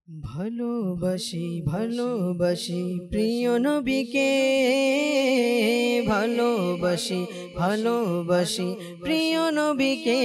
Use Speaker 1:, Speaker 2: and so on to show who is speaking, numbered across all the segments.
Speaker 1: ভালোবাসি ভালোবাসি প্রিয় নবীকে, ভালোবাসি ভালোবাসি প্রিয় নবীকে,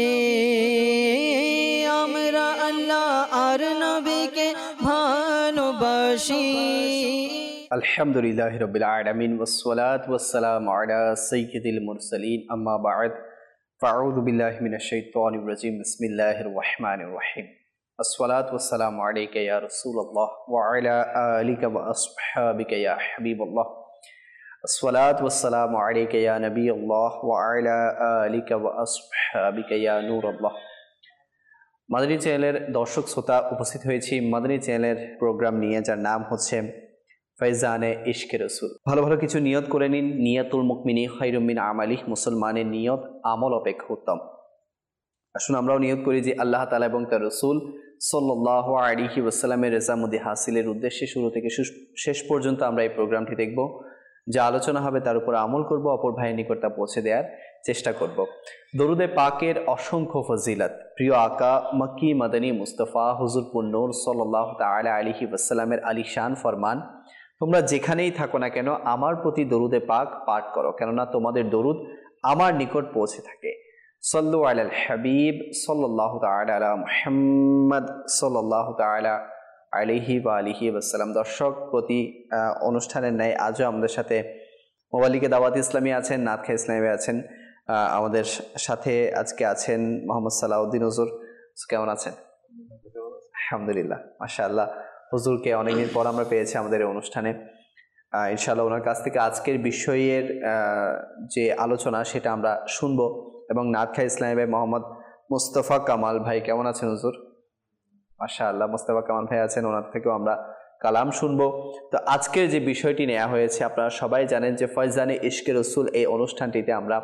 Speaker 1: আমরা আল্লাহ আর নবীকে ভালোবাসি।
Speaker 2: আলহামদুলিল্লাহি রাব্বিল আলামিন ওয়াসসালাতু ওয়াসসালামু আলা সাইয়্যিদিল মুরসালিন আম্মা বা'দ ফাআউযু বিল্লাহি মিনাশ শাইতানির রাজীম বিসমিল্লাহির রহমানির রহিম আসসালাতু ওয়াসসালামু আলাইকা ইয়া রাসূলুল্লাহ ওয়া আলা আলিকা ওয়া আসহাবিকা ইয়া হাবিবাল্লাহ আসসালাতু ওয়াসসালামু আলাইকা ইয়া নবিয়াল্লাহ ওয়া আলা আলিকা ওয়া আসহাবিকা ইয়া নূরাল্লাহ। মাদানী চ্যানেলের দর্শক শ্রোতা উপস্থিত হয়েছি মাদানী চ্যানেলের প্রোগ্রাম নিয়ে, যার নাম হচ্ছে ফয়জানে ইশকে রসুল। ভালো ভালো কিছু নিয়ত করে নিন। নিয়াতুল মুমিনি খায়রুম মিন আমালিহ, মুসলমানের নিয়ত আমল অপেক্ষা উত্তম। আসুন আমরাও নিয়ত করি যে আল্লাহ তাআলা এবং তার রসুল সাল্লাল্লাহু আলাইহি ওয়াসাল্লামের রেজামুদ্দি হাসিলের উদ্দেশ্যে শুরু থেকে শেষ পর্যন্ত আমরা এই প্রোগ্রামটি দেখব। যা আলোচনা হবে তার উপর আমল করব, অপর ভাইয়ের নিকট তা পৌঁছে দেওয়ার চেষ্টা করব। দরুদে পাকের অসংখ্য ফজিলত। প্রিয় আকা মক্কি মাদানী মুস্তাফা হুজুর পুন্নূর সাল্লাল্লাহু তাআলা আলাইহি ওয়াসাল্লামের আলিশান ফরমান, তোমরা যেখানেই থাকো না কেন আমার প্রতি দরুদে পাক পাঠ করো, কেননা তোমাদের দরুদ আমার নিকট পৌঁছে থাকে। সাল্লু আলাল হাবিব সাল্লাল্লাহু তাআলা আলা মুহাম্মদ সাল্লাল্লাহু তাআলা আলাইহি ওয়া আলিহি ওয়াসাল্লাম। দর্শক, প্রতি অনুষ্ঠানের ন্যায় আজও আমাদের সাথে মোবালিকে দাওয়াত ইসলামী আছেন, নাতখা ইসলামী আছেন। আমাদের সাথে আজকে আছেন মোহাম্মদ সালাউদ্দিন হুজুর। কেমন আছেন? আলহামদুলিল্লাহ, মাশাআল্লাহ। হুজুরকে অনেকদিন পর আমরা পেয়েছি আমাদের এই অনুষ্ঠানে। ইনশাআল্লাহ ওনার কাছ থেকে আজকের বিষয়ের যে আলোচনা সেটা আমরা শুনবো। এবং নাতখা ইসলামী ভাই মোহাম্মদ মুস্তফা কামাল ভাই, কেমন আছেন হুজুর? মাশাআল্লাহ, মুস্তফা কামাল ভাই আছেন, ওনার থেকেও আমরা কালাম শুনবো। তো আজকের যে বিষয়টি নেওয়া হয়েছে, আপনারা সবাই জানেন যে ফয়জানে ইশকে রসুল এই অনুষ্ঠানটিতে আমরা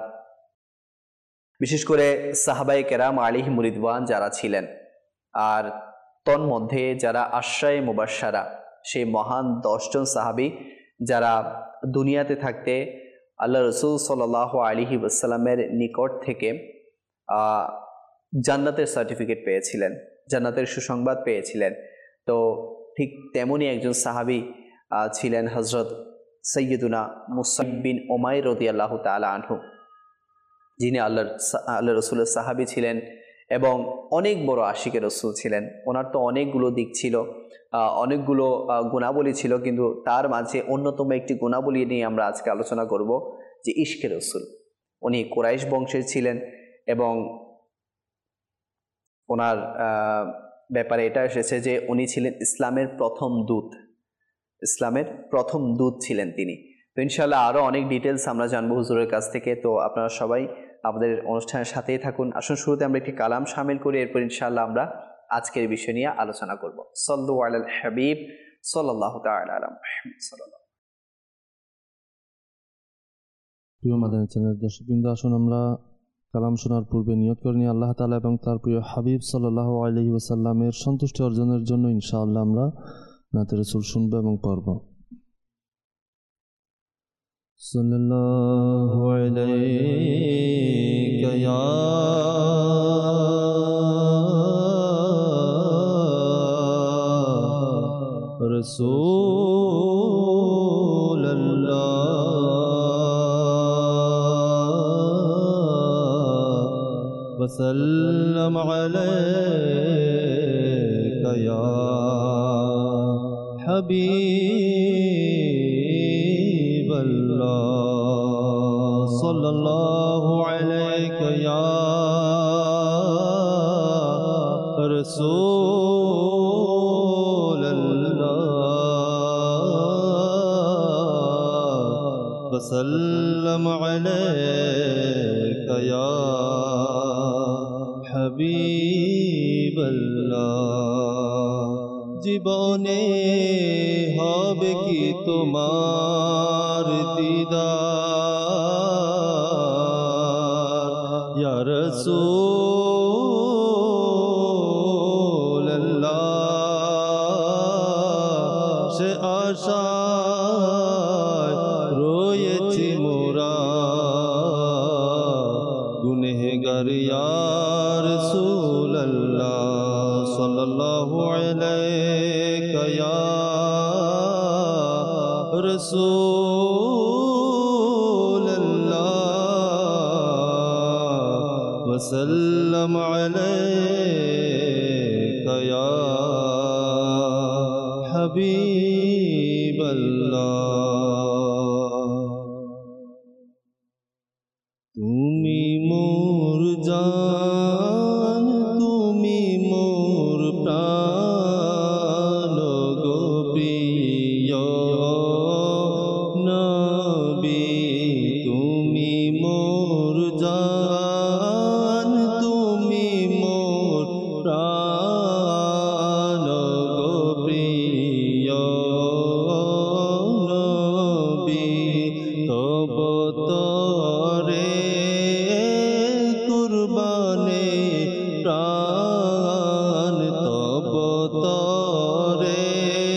Speaker 2: বিশেষ করে সাহাবায়ে কেরাম আলাইহিমুর রিদওয়ান যারা ছিলেন, আর তন্মধ্যে যারা আশরায়ে মুবাশশারা, সেই মহান 10 জন সাহাবী যারা দুনিয়াতে থাকতে আল্লাহ রসুল সাল্লাল্লাহু আলাইহি ওয়াসাল্লামের নিকট থেকে জান্নাতের সার্টিফিকেট পেয়েছিলেন, জান্নাতের সুসংবাদ পেয়েছিলেন। তো ঠিক তেমনই একজন সাহাবী ছিলেন হযরত সাইয়্যিদুনা মুসআব বিন উমাইর রাদিয়াল্লাহু তাআলা আনহু, যিনি আল্লাহ রসুলের সাহাবী ছিলেন এবং অনেক বড় আশিকে রসুল ছিলেন। ওনার তো অনেকগুলো দিক ছিল, অনেকগুলো গুণাবলী ছিল, কিন্তু তার মাঝে অন্যতম একটি গুণাবলী নিয়ে আমরা আজকে আলোচনা করব, যে ইশকে রসুল। উনি কুরাইশ বংশের ছিলেন এবং ওনার ব্যাপারে এটা এসেছে যে উনি ছিলেন ইসলামের প্রথম দূত, ইসলামের প্রথম দূত ছিলেন তিনি। তো ইনশাআল্লাহ আরও অনেক ডিটেলস আমরা জানবো হুজুরের কাছ থেকে। তো আপনারা সবাই আমাদের অনুষ্ঠানের সাথেই থাকুন। আসুন শুরুতে আমরা একটি কালাম শামিল করি, এরপর ইনশাআল্লাহ আমরা আজকের বিষয় নিয়ে আলোচনা করব। সাল্লু আলাল হাবিব সাল্লাল্লাহু তাআলা আলা মুহাম্মদ সাল্লাল্লাহু।
Speaker 3: প্রিয় মাদানী চ্যানেলের দর্শকবৃন্দ, আসুন আমরা কালাম শোনার পূর্বে নিয়ত করে নিই আল্লাহ তাআলা এবং তার প্রিয় হাবিব সাল্লাল্লাহু আলাইহি ওয়াসাল্লামের সন্তুষ্টি অর্জনের জন্য ইনশাআল্লাহ আমরা নাতে রাসূল শুনবো এবং পড়ব। সাল্লাল্লাহু আলাইকা ইয়া রাসূলুল্লাহ ওয়া সাল্লাম আলাইকা ইয়া হাবিবাল্লাহ সাল্লাল্লাহু আলাইকা ইয়া রাসূলুল্লাহ ওয়া সাল্লাম আলাইকা ইয়া হাবিবাল্লাহ। জীবনে হবে কি তোমার দিদার ইয়া রাসূলুল্লাহ, সে আশায় রয়েছি মোরা গুনহগার ইয়া রাসূলুল্লাহ সাল্লাল্লাহু আলাইকা या रसूल अल्लाह वसल्लम अलैका या हबीब अल्लाह। तुमी मोर जान तुमी मोर प्राण गो प्रिय नबी। तुमी मोर जान तुमी मोर प्राण गो प्रिय नबी। तब तरे कुर्बाने प्राण तब तरे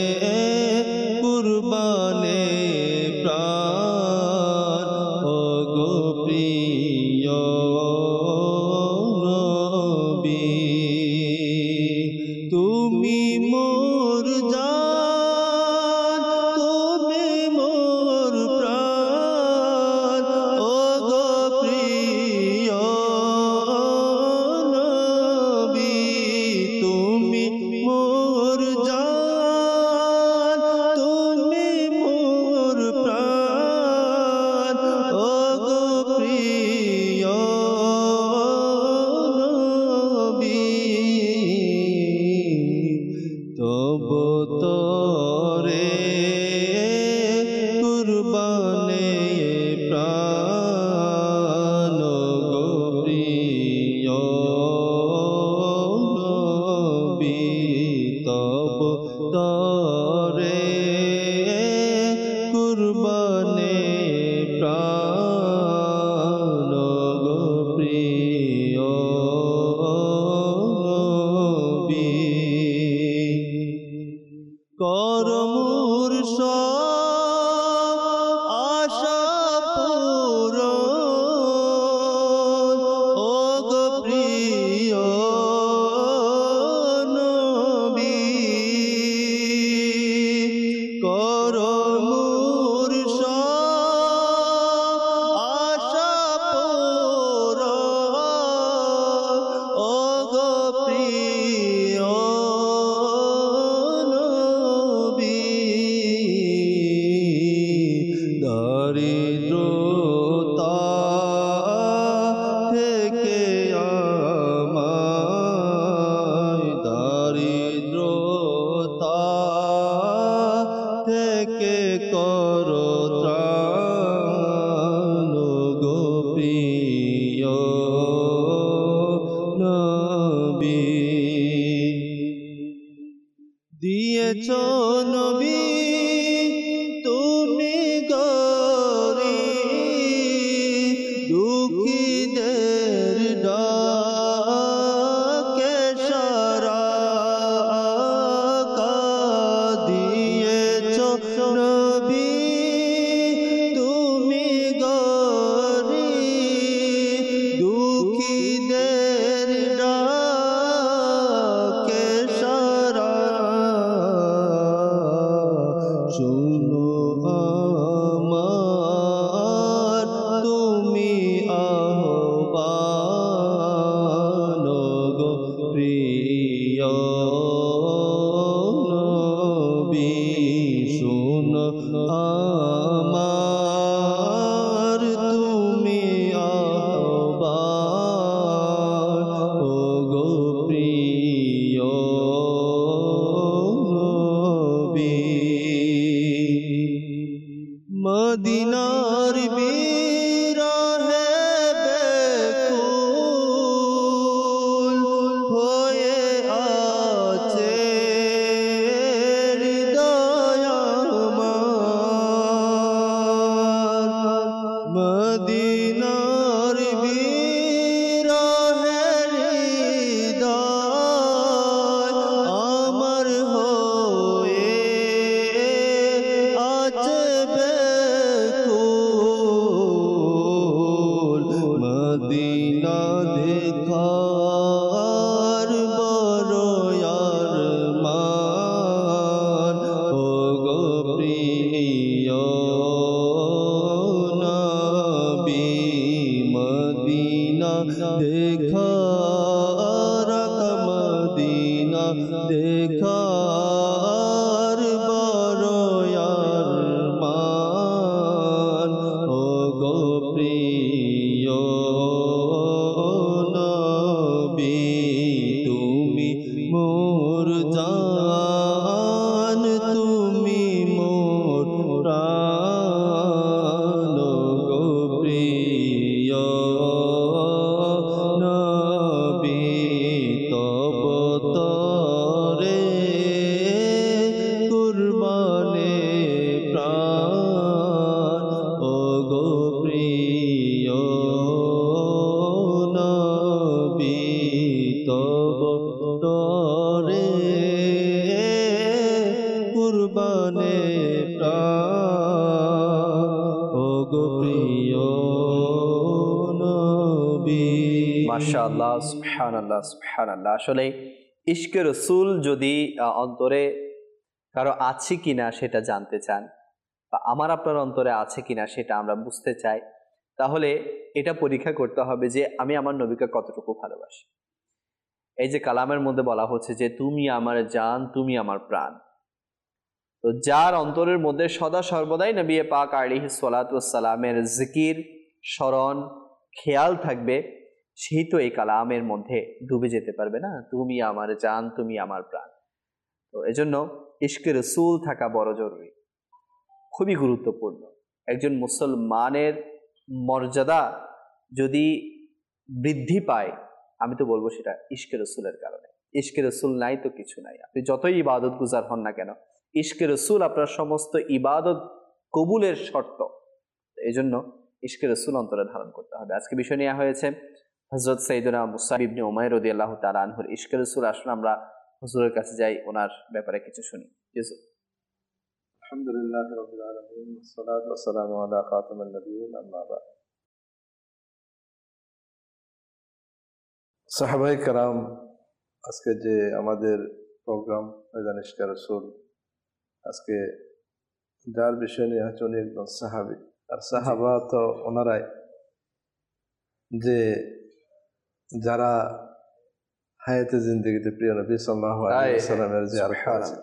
Speaker 3: कुर्बाने प्राण गो प्रिय नबी। तुमी मोर जान तुमी मोर प्राण गो प्रिय नबी। तुमी मोर जान तुमी मोर प्राण गो प्रिय नबी। तब तरे कुर्बाने प्राण गो प्रिय नबी। तब तरे कुर्बाने प्राण गो प्रिय नबी। করমুর সব আশা পূরণ ওগো প্রিয় নবী। করমুর সব আশা পূরণ ওগো প্রিয় দারিদ্রতা থেকে আমায় দারিদ্রতা থেকে করো ত্রাণ গো প্রিয় নবী। দিয়েছ নবী তুমি গরিব দুঃখীদের ডাকে সারা দিয়েছ নবী তুমি গরিব দুঃখীদের ডাকে সারা। শুনো আমার তুমি আহ্বান গো প্রিয় নবী। শুনো আমার তুমি আহ্বান গো প্রিয় নবী। মদিনার বিরহে বেকুল হয়ে আছে হৃদয়। কুরবানে প্রাণ ও গো প্রিয় নবী।
Speaker 2: মাশাআল্লাহ, সুবহানাল্লাহ, সুবহানাল্লাহ। আসলে ইশকে রসুল যদি অন্তরে কারো আছে কিনা সেটা জানতে চান, বা আমার আপনার অন্তরে আছে কিনা সেটা আমরা বুঝতে চাই, তাহলে এটা পরীক্ষা করতে হবে যে আমি আমার নবীকে কতটুকু ভালোবাসি। এই যে কালামের মধ্যে বলা হচ্ছে যে তুমি আমার জান, তুমি আমার প্রাণ, তো যার অন্তরের মধ্যে সদা সর্বদাই নবী পাক আলাইহিস সালাতু ওয়াস সালামের জিকির, স্মরণ, খেয়াল থাকবে, সেই তো এই কালামের মধ্যে ডুবে যেতে পারবে না, তুমি আমার জান, তুমি আমার প্রাণ। তো এজন্য ইশকে রসুল থাকা বড় জরুরি, খুবই গুরুত্বপূর্ণ। একজন মুসলমানের মর্যাদা যদি বৃদ্ধি পায়, আমি তো বলবো সেটা ইশকে রসুলের কারণে। ইশকে রসুল নাই তো কিছু নাই। আপনি যতই ইবাদত গুজার হন না কেন, ইশকে রসুল আপনার সমস্ত ইবাদত কবুলের শর্ত। এই জন্য ইশকে রসুল অন্তরে ধারণ করতে হবে। আজকে বিষয় নেওয়া হয়েছে হযরত সাইয়েদনা মুসআব ইবনে উমাইর রাদিয়াল্লাহু তাআলা আনহুর ইশকে রসুল। আসলে আমরা হুজুরের কাছে যাই, ওনার ব্যাপারে কিছু শুনি। ইউসুফ।
Speaker 3: আলহামদুলিল্লাহ রাব্বিল আলামিন, ওয়াসসালাতু ওয়াসসালামু আলা খাতামিন নাবিয়্যিন, আম্মা বা'দ। সাহাবায়ে কেরাম, আজকে যে আমাদের প্রোগ্রাম ময়দান ইশকে রাসূল, আজকে যার বিষয় নিয়ে হচ্ছে উনি একজন সাহাবী। আর সাহাবা তো ওনারাই যে যারা হায়াতে জিন্দেগিতে প্রিয় নবী সাল্লাল্লাহু আলাইহি ওয়াসাল্লামের জিয়ারত করেছে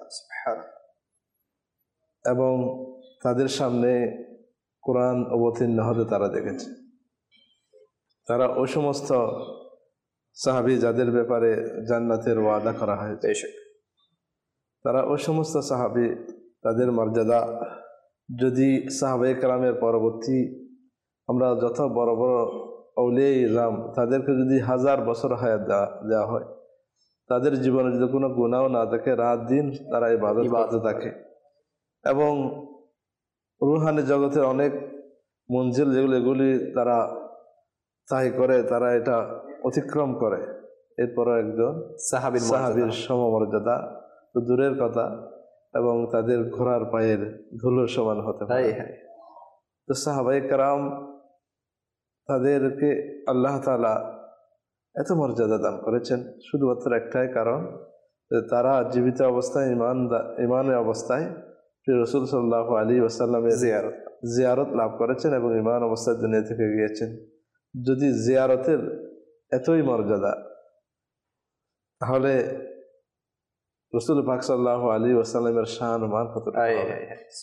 Speaker 3: এবং তাদের সামনে কোরআন অবতীর্ণ হতে তারা দেখেছে। তারা ওই সমস্ত সাহাবী যাদের ব্যাপারে জান্নাতের ওয়াদা করা হয়েছে, তারা ওই সমস্ত সাহাবী, তাদের মর্যাদা যদি সাহাবায়ে কেরামের পরবর্তী আমরা যত বড় বড় আউলিয়া ইজম তাদেরকে যদি 1000 বছর হায়াত দেওয়া হয়, তাদের জীবনে যদি কোনো গুনাহ না থাকে, রাত দিন তারা ইবাদত করতে থাকে এবং রুহানি জগতের অনেক মঞ্জিল যেগুলো, এগুলি তারা তাই করে, তারা এটা অতিক্রম করে। এরপরও একজন সাহাবীর সমমর্যাদা তো দূরের কথা, এবং তাদের ঘোড়ার পায়ের ধুলোর সমান হতে পারে। তো সাহাবায়ে কেরাম, তাদেরকে আল্লাহ তাআলা এত মর্যাদা দান করেছেন শুধুমাত্র একটাই কারণ, যে তারা জীবিত অবস্থায় ইমানের অবস্থায় রাসূল সাল্লাল্লাহু আলাইহি ওয়াসাল্লামের জিয়ারত লাভ করেছেন এবং ইমান অবস্থায় দুনিয়া থেকে গিয়েছেন। যদি জিয়ারতের এতই মর্যাদা, তাহলে রাসূল পাক সাল্লাল্লাহু আলাইহি ওয়াসাল্লামের শান মান কতটা হবে।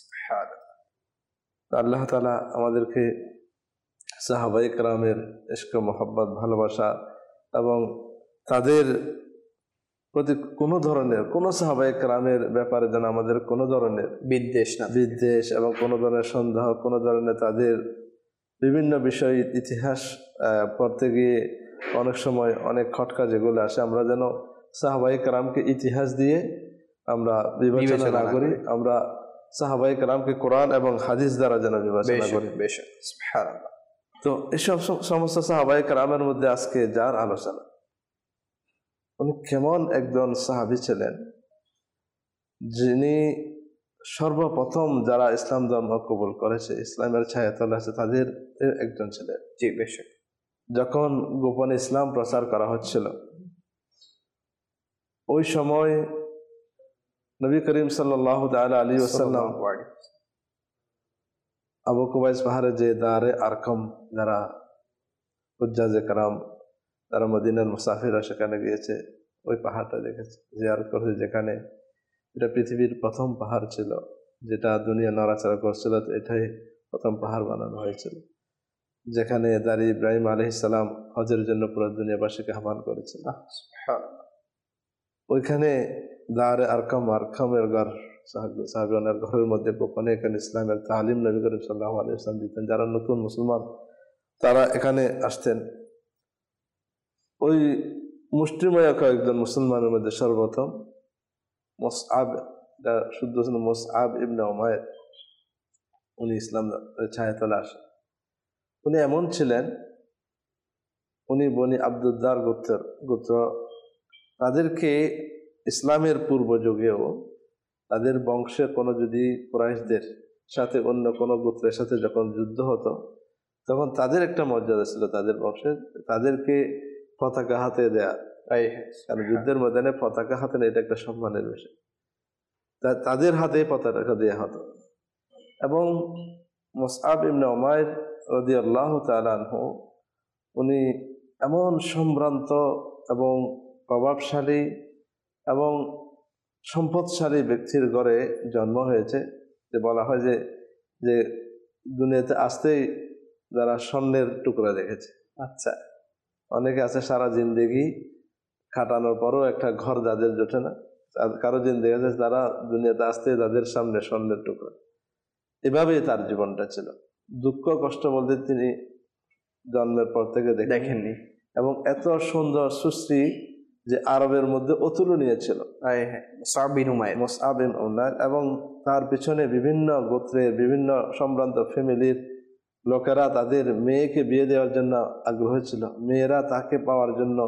Speaker 3: আল্লাহ তাআলা আমাদেরকে সাহাবায়ে কেরামের ইশক, মোহাব্বত, ভালোবাসা এবং তাদের প্রতি কোনো ধরনের, কোনো সাহাবায়ে কেরামের ব্যাপারে যেন আমাদের কোনো ধরনের বিদ্বেষ এবং কোনো ধরনের সন্দেহ, কোনো ধরনের তাদের বিভিন্ন বিষয় ইতিহাস পড়তে গিয়ে অনেক সময় অনেক খটকা যেগুলো আসে, আমরা যেন সাহাবায়ে কেরামকে ইতিহাস দিয়ে আমরা বিবেচনা না করি, আমরা সাহাবায়ে কেরামকে কোরআন এবং হাদিস দ্বারা যেন বিবেচনা করি। তো এসব সমস্ত সাহাবায়ে কেরামের মধ্যে আজকে যার আলোচনা, উনি কেমন একজন সাহাবী ছিলেন, যিনি সর্বপ্রথম যারা ইসলাম ধর্ম কবুল করেছে, ইসলামের ছায়াতলে আছে, তাদের একজন ছিলেন। জি, বেশক। যখন গোপনে ইসলাম প্রচার করা হচ্ছিল, ওই সময় নবী করিম সাল্লাল্লাহু তাআলা আলাইহি ওয়াসাল্লাম আবু কুবাইস পাহাড়ে যে দারে আরকম, যারা হুজ্জাজে কেরাম, যারা মদিনার মুসাফিররা সেখানে গিয়েছে, ওই পাহাড়টা দেখেছে, জিয়ারত করেছে, যেখানে এটা পৃথিবীর প্রথম পাহাড় ছিল, যেটা দুনিয়া নড়াচড়া করছিল। এটাই প্রথম পাহাড় বানানো হয়েছিল, যেখানে দাঁড়ি ইব্রাহিম আলাইহিস সালাম হজের জন্য পুরো দুনিয়াবাসীকে আহ্বান করেছিল। ওইখানে দারে আরকামের ঘর, সাহাবীদের ঘরের মধ্যে গোপনে এখানে ইসলামের তালিম নবী করিম সাল্লাল্লাহু আলাইহি ওয়াসাল্লাম দিতেন। যারা নতুন মুসলমান তারা এখানে আসতেন। ওই মুষ্টিময় কয়েকজন মুসলমানের মধ্যে সর্বপ্রথম মুসআব, শুদ্ধ ছিল মুসআব ইবনে উমাইর, উনি ইসলাম ছায়াতলে আসেন। উনি এমন ছিলেন, উনি বনি আব্দুদ্দার গোত্র। তাদেরকে ইসলামের পূর্ব যুগেও
Speaker 4: তাদের বংশে কোনো যদি কুরাইশদের সাথে অন্য কোনো গোত্রের সাথে যখন যুদ্ধ হতো তখন তাদের একটা মর্যাদা ছিল তাদের বংশে, তাদেরকে পতাকা হাতে দেয়া। কারণ যুদ্ধের ময়দানে পতাকা হাতে নেয়, এটা একটা সম্মানের বিষয়। তাদের হাতে পতাকা দেয়া হতো। এবং মুসআব ইবনে উমাইর রাদিয়াল্লাহু তাআলা আনহু উনি এমন সম্ভ্রান্ত এবং প্রভাবশালী এবং সম্পদশালী ব্যক্তির ঘরে জন্ম হয়েছে, যে বলা হয় যে যে দুনিয়াতে আসতেই যারা স্বর্ণের টুকরা দেখেছে।
Speaker 2: আচ্ছা,
Speaker 4: অনেকে আছে সারা জিন্দেগি খাটানোর পরও একটা ঘর যাদের জোটে না, কারো জিন্দেগি আছে তারা দুনিয়াতে আসতে তাদের সামনে স্বর্ণের টুকরা। এভাবেই তার জীবনটা ছিল। দুঃখ কষ্ট বলতে তিনি জন্মের পর থেকে
Speaker 2: দেখেননি,
Speaker 4: এবং এত সুন্দর সুশ্রী যে আরবের মধ্যে অতুলনীয় ছিল
Speaker 2: মুসআব বিন উমাইর।
Speaker 4: মুসআব বিন উমাইর। এবং তার পিছনে বিভিন্ন গোত্রের বিভিন্ন সম্ভ্রান্ত ফ্যামিলির লোকেরা তাদের মেয়েকে বিয়ে দেওয়ার জন্য আগ্রহী ছিল, মেয়েরা তাকে পাওয়ার জন্য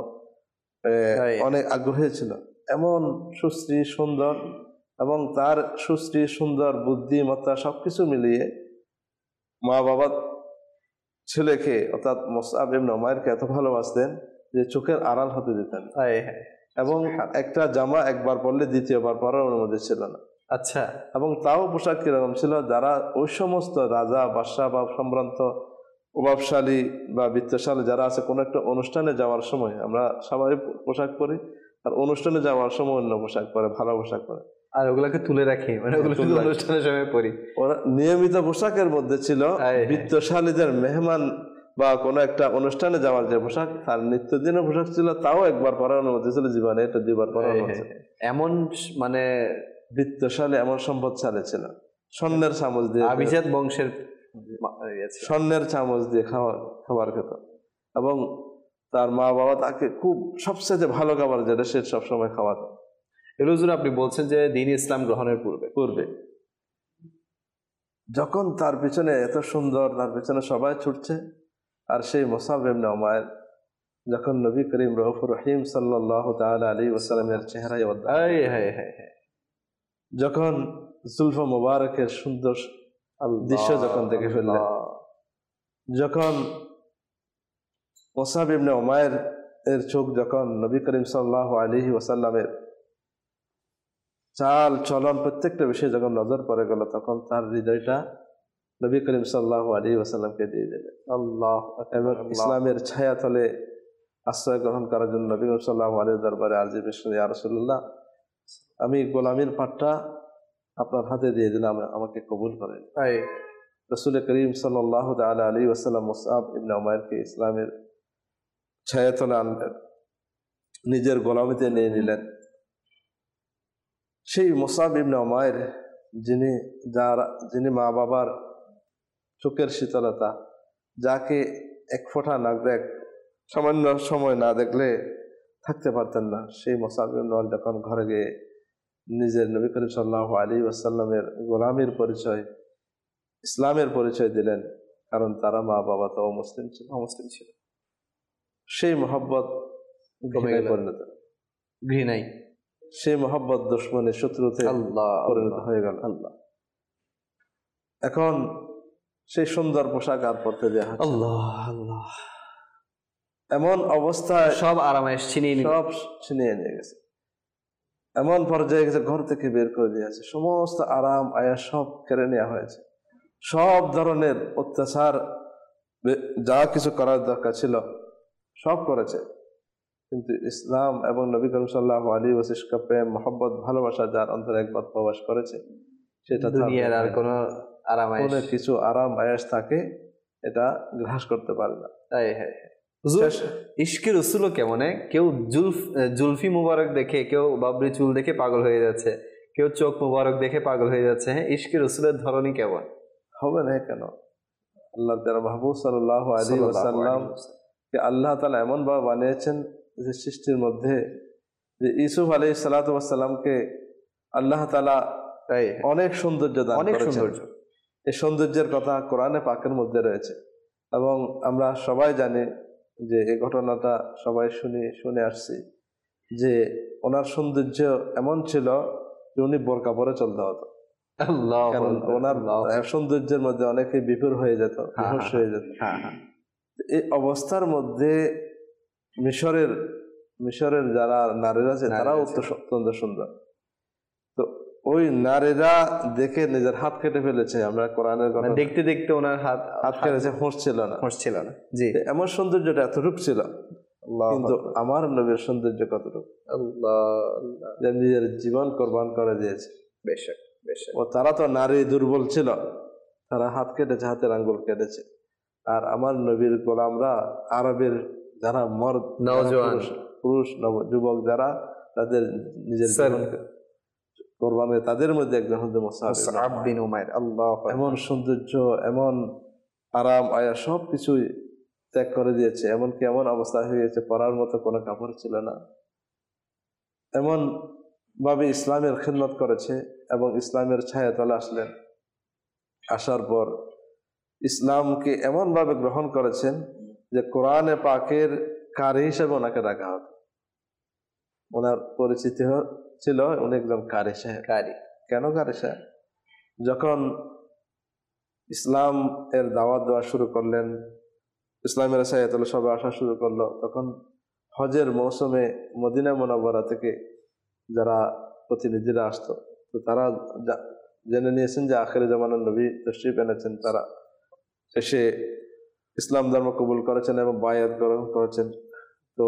Speaker 4: অনেক আগ্রহী ছিল। এমন সুশ্রী সুন্দর, এবং তার সুশ্রী সুন্দর বুদ্ধিমত্তা সবকিছু মিলিয়ে মা বাবা ছেলেকে অর্থাৎ মুসআব ইবনে উমাইরকে এত ভালোবাসতেন যে চোখের আড়াল হতে দিতেন, এবং একটা জামা একবার পরলে দ্বিতীয়বার পরার অনুমতি ছিল না।
Speaker 2: আচ্ছা,
Speaker 4: এবং তাও পোশাক কিরকম ছিল, যারা ওই সমস্ত রাজা বাদশাহ বা সম্ভ্রান্ত প্রভাবশালী বা বিত্তশালী যারা আছে, কোনো একটা অনুষ্ঠানে যাওয়ার সময় আমরা সবাই পোশাক পরি, আর অনুষ্ঠানে যাওয়ার সময় অন্য পোশাক পরে, ভালো পোশাক পরে,
Speaker 2: আর ওগুলাকে তুলে রাখি, মানে ওগুলো শুধু অনুষ্ঠানের সময় পরি।
Speaker 4: ওরা নিয়মিত পোশাকের মধ্যে ছিল বিত্তশালীদের মেহমান বা কোনো একটা অনুষ্ঠানে যাওয়ার যে পোশাক, তার নিত্যদিনের পোশাক ছিল তাও একবার পরার অনুমতি ছিল জীবনে, এটা দুইবার পরার অনুমতি।
Speaker 2: এমন মানে
Speaker 4: বিত্তশালী, এমন সম্পদশালী ছিল। স্বর্ণের চামচ দিয়ে,
Speaker 2: আভিজাত বংশের
Speaker 4: স্বর্ণের চামচ দিয়ে খাবার খেত। এবং তার মা বাবা তাকে খুব সবচেয়ে ভালো খাবার যেটা সে সবসময় খাওয়াতো।
Speaker 2: এগুলো আপনি বলছেন যে দ্বীন ইসলাম গ্রহণের পূর্বে
Speaker 4: যখন তার পিছনে এত সুন্দর, তার পিছনে সবাই ছুটছে, আর সেই মুসআব ইবনে উমাইর যখন নবী করিম রউফুর রহিম সাল্লাল্লাহু তাআলা আলাইহি ওয়াসাল্লামের চেহারায় যখন জুলফ মুবারকের সুন্দর দৃশ্য যখন দেখে ফেললেন, যখন মুসআব ইবনে উমাইর এর চোখ যখন নবী করিম সাল্লাল্লাহু আলাইহি ওয়াসাল্লামের চাল চলন প্রত্যেকটা বিষয়ে যখন নজর পড়ে গেল, তখন তার হৃদয়টা নবী করিম সাল্লাল্লাহু আলাইহি ওয়াসাল্লামকে দিয়ে দিলেন। আল্লাহ, এবং ইসলামের ছায়া তলে আশ্রয় গ্রহণ করার জন্য নবী করিম সাল্লাল্লাহু আলাইহি দরবারে আরজি পেশ করেন, ইয়া রাসূলুল্লাহ, আমি গোলামীর পাটটা আপনার হাতে দিয়ে দিলাম, আমাকে কবুল করেন। রাসূল করিম সাল্লাল্লাহু তাআলা আলাইহি ওয়াসাল্লাম মুসআব ইবনে উমাইরকে ইসলামের ছায়াতলে আনলেন, নিজের গোলামিতে নিয়ে নিলেন। সেই মুসআব ইবনে উমাইর যিনি মা বাবার চোখের শীতলতা, যাকে এক ফোঁটা না দেখ সামান্য সময় না দেখলে থাকতে পারতেন না, সেই মুসআব ইবনে উমাইর যখন ঘরে গিয়ে নিজের নবী করিম সাল্লাল্লাহু আলাইহি ওয়াসাল্লামের গোলামীর পরিচয়, ইসলামের পরিচয় দিলেন, কারণ তারা মা বাবা তো অমুসলিম ছিল, সেই মহব্বত পরিণত,
Speaker 2: ঘৃণাই,
Speaker 4: সেই মহব্বত দুশমনের শত্রুতে পরিণত হয়ে গেল। আল্লাহ, এখন সেই সুন্দর পোশাক আর পরতে দেয়া হচ্ছে।
Speaker 2: আল্লাহ,
Speaker 4: এমন অবস্থায়
Speaker 2: সব আরামায়েশ
Speaker 4: ছিনিয়ে নিয়ে গেছে, এমন পর্যায়ে গেছে ঘর থেকে বের করে দিয়েছে, সমস্ত আরাম আয়াস সব কেড়ে নেওয়া হয়েছে, সব ধরনের অত্যাচার যা কিছু করার দরকার ছিল সব করেছে। কিন্তু ইসলাম এবং নবী করিম সাল্লাল্লাহু আলাইহি ওয়াসাল্লাম প্রেম, মহব্বত, ভালোবাসা যার অন্তরে একবার প্রবেশ করেছে, সেটা দুনিয়ার আর কোনো কিছু আরাম আয়াস থাকে এটা গ্রাস করতে পারে না।
Speaker 2: ইশকে রসুল কেমন, কেউ জুলফি মুবারক দেখে, কেউ বাবরি চুল দেখে পাগল হয়ে যাচ্ছে, কেউ চোখ মুবারক দেখে পাগল হয়ে যাচ্ছে। হ্যাঁ, ইশকে রসুলের ধরনই কেমন
Speaker 4: হবে না কেন? আল্লাহ তাআলা মাহবুব সাল্লাল্লাহু আলাইহি ওয়াসাল্লাম কে আল্লাহ তাআলা এমন ভাবে বানিয়েছেন যে সৃষ্টির মধ্যে, যে ইউসুফ আলাইহিস সালাতু ওয়াস সালামকে আল্লাহ তাআলা অনেক সৌন্দর্য দান করেছেন। এই সৌন্দর্যের কথা কোরআনে পাকের মধ্যে রয়েছে, এবং আমরা সবাই জানি যে এই ঘটনাটা সবাই শুনে আসছি যে ওনার সৌন্দর্য এমন ছিল যে উনি বোরকা পরে চলতে হতো,
Speaker 2: আল্লাহ
Speaker 4: কারণ ওনার সৌন্দর্যের মধ্যে অনেকে বিভোর হয়ে যেত, বিভৎস হয়ে যেত। এই অবস্থার মধ্যে মিশরের যারা নারীরা আছে তারাও অত্যন্ত সুন্দর। তো ওই নারীরা দেখে নিজের হাত কেটে ফেলেছে। আমরা কোরআনের কথা
Speaker 2: দেখতে দেখতে ওনার হাত
Speaker 4: কেটেছে, হুঁশছিল না।
Speaker 2: জি,
Speaker 4: এমন সৌন্দর্যটা এতটুকু ছিল, কিন্তু আমার নবীর সৌন্দর্য কতটুকু, যে নিজের জীবন কোরবান করে দিয়েছে। ও তারা তো নারী দুর্বল ছিল, তারা হাত কেটেছে, হাতের আঙ্গুল কেটেছে। আর আমার নবীর গোলামরা, আরবের যারা মর্দ, পুরুষ যুবক যারা তাদের নিজের জীবন কোরবান, তাদের মধ্যে একজন হচ্ছে মুসআব বিন উমাইর। এমন সৌন্দর্য, এমন আরাম আয়া সবকিছুই ত্যাগ করে দিয়েছে। এমনকি এমন অবস্থা হয়ে গেছে পরার মতো কোনো কাপড় ছিল না। এমন ভাবে ইসলামের খিদমত করেছে এবং ইসলামের ছায়াতলে আসলেন। আসার পর ইসলামকে এমন ভাবে গ্রহণ করেছেন যে কোরআনে পাকের কারি হিসেবে ওনাকে ডাকা হতো। ওনার পরিচিতি ছিল উনি একজন কারি সাহেব। কেন কারি সাহেব? যখন ইসলাম এর দাওয়াত দেওয়া শুরু করলেন, ইসলামের ছায়াতলে সবাই আসা শুরু করলো, তখন হজের মৌসুমে মদিনা মুনাওয়ারা থেকে যারা প্রতিনিধিরা আসতো, তো তারা জেনে নিয়েছেন যে আখির জামানার নবী তশরিফ এনেছেন। তারা এসে ইসলাম ধর্ম কবুল করেছেন এবং বায়াত গ্রহণ করেছেন। তো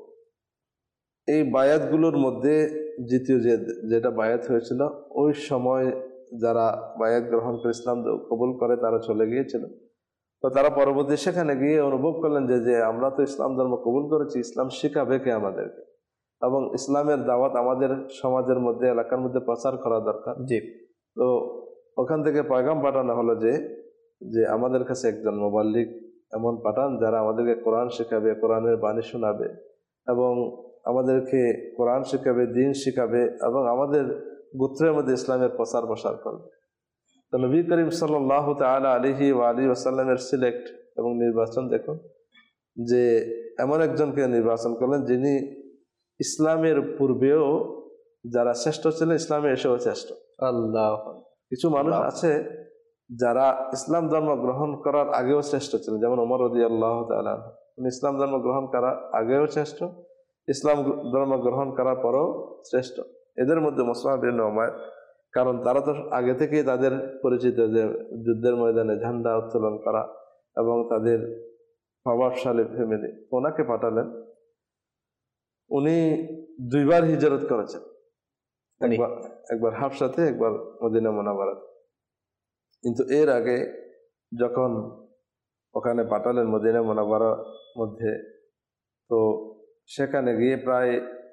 Speaker 4: এই বায়াতগুলোর মধ্যে দ্বিতীয় যেটা বায়াত হয়েছিল, ওই সময় যারা বায়াত গ্রহণ করে ইসলাম কবুল করে তারা চলে গিয়েছিল। তো তারা পরবর্তী সেখানে গিয়ে অনুভব করলেন যে আমরা তো ইসলাম ধর্ম কবুল করেছি, ইসলাম শিখাবে কে আমাদেরকে, এবং ইসলামের দাওয়াত আমাদের সমাজের মধ্যে, এলাকার মধ্যে প্রচার করা দরকার। তো ওখান থেকে পয়গাম পাঠানো হলো যে আমাদের কাছে একজন মুবাল্লিগ এমন পাঠান যারা আমাদেরকে কোরআন শেখাবে, কোরআনের বাণী শোনাবে এবং আমাদেরকে কোরআন শেখাবে, দিন শিখাবে এবং আমাদের গোত্রের মধ্যে ইসলামের প্রসার করবে। তো নবী করিম সাল্লাল্লাহু তাআলা আলাইহি ওয়া আলিহি ওয়াসাল্লামের সিলেক্ট এবং নির্বাচন দেখুন, যে এমন একজনকে নির্বাচন করলেন যিনি ইসলামের পূর্বেও যারা শ্রেষ্ঠ ছিলেন, ইসলামে এসেও শ্রেষ্ঠ। কিছু মানুষ আছে যারা ইসলাম ধর্ম গ্রহণ করার আগেও শ্রেষ্ঠ ছিলেন, যেমন ওমর রাদিয়াল্লাহু তাআলা, উনি ইসলাম ধর্ম গ্রহণ করার আগেও শ্রেষ্ঠ, ইসলাম ধর্ম গ্রহণ করার পরও শ্রেষ্ঠ। এদের মধ্যে মুসআব বিন উমাইর, কারণ তারা তো আগে থেকেই তাদের পরিচিত যে যুদ্ধের ময়দানে ঝান্ডা উত্তোলন করা এবং তাদের প্রভাবশালী ফ্যামিলি। ওনাকে পাঠালেন। উনি 2 বার হিজরত করেছেন, একবার হাবশাতে, একবার মদিনা মুনাওয়ারাতে। কিন্তু এর আগে যখন ওখানে পাঠালেন মদিনা মুনাওয়ারার মধ্যে, তো সেখানে গিয়ে প্রায়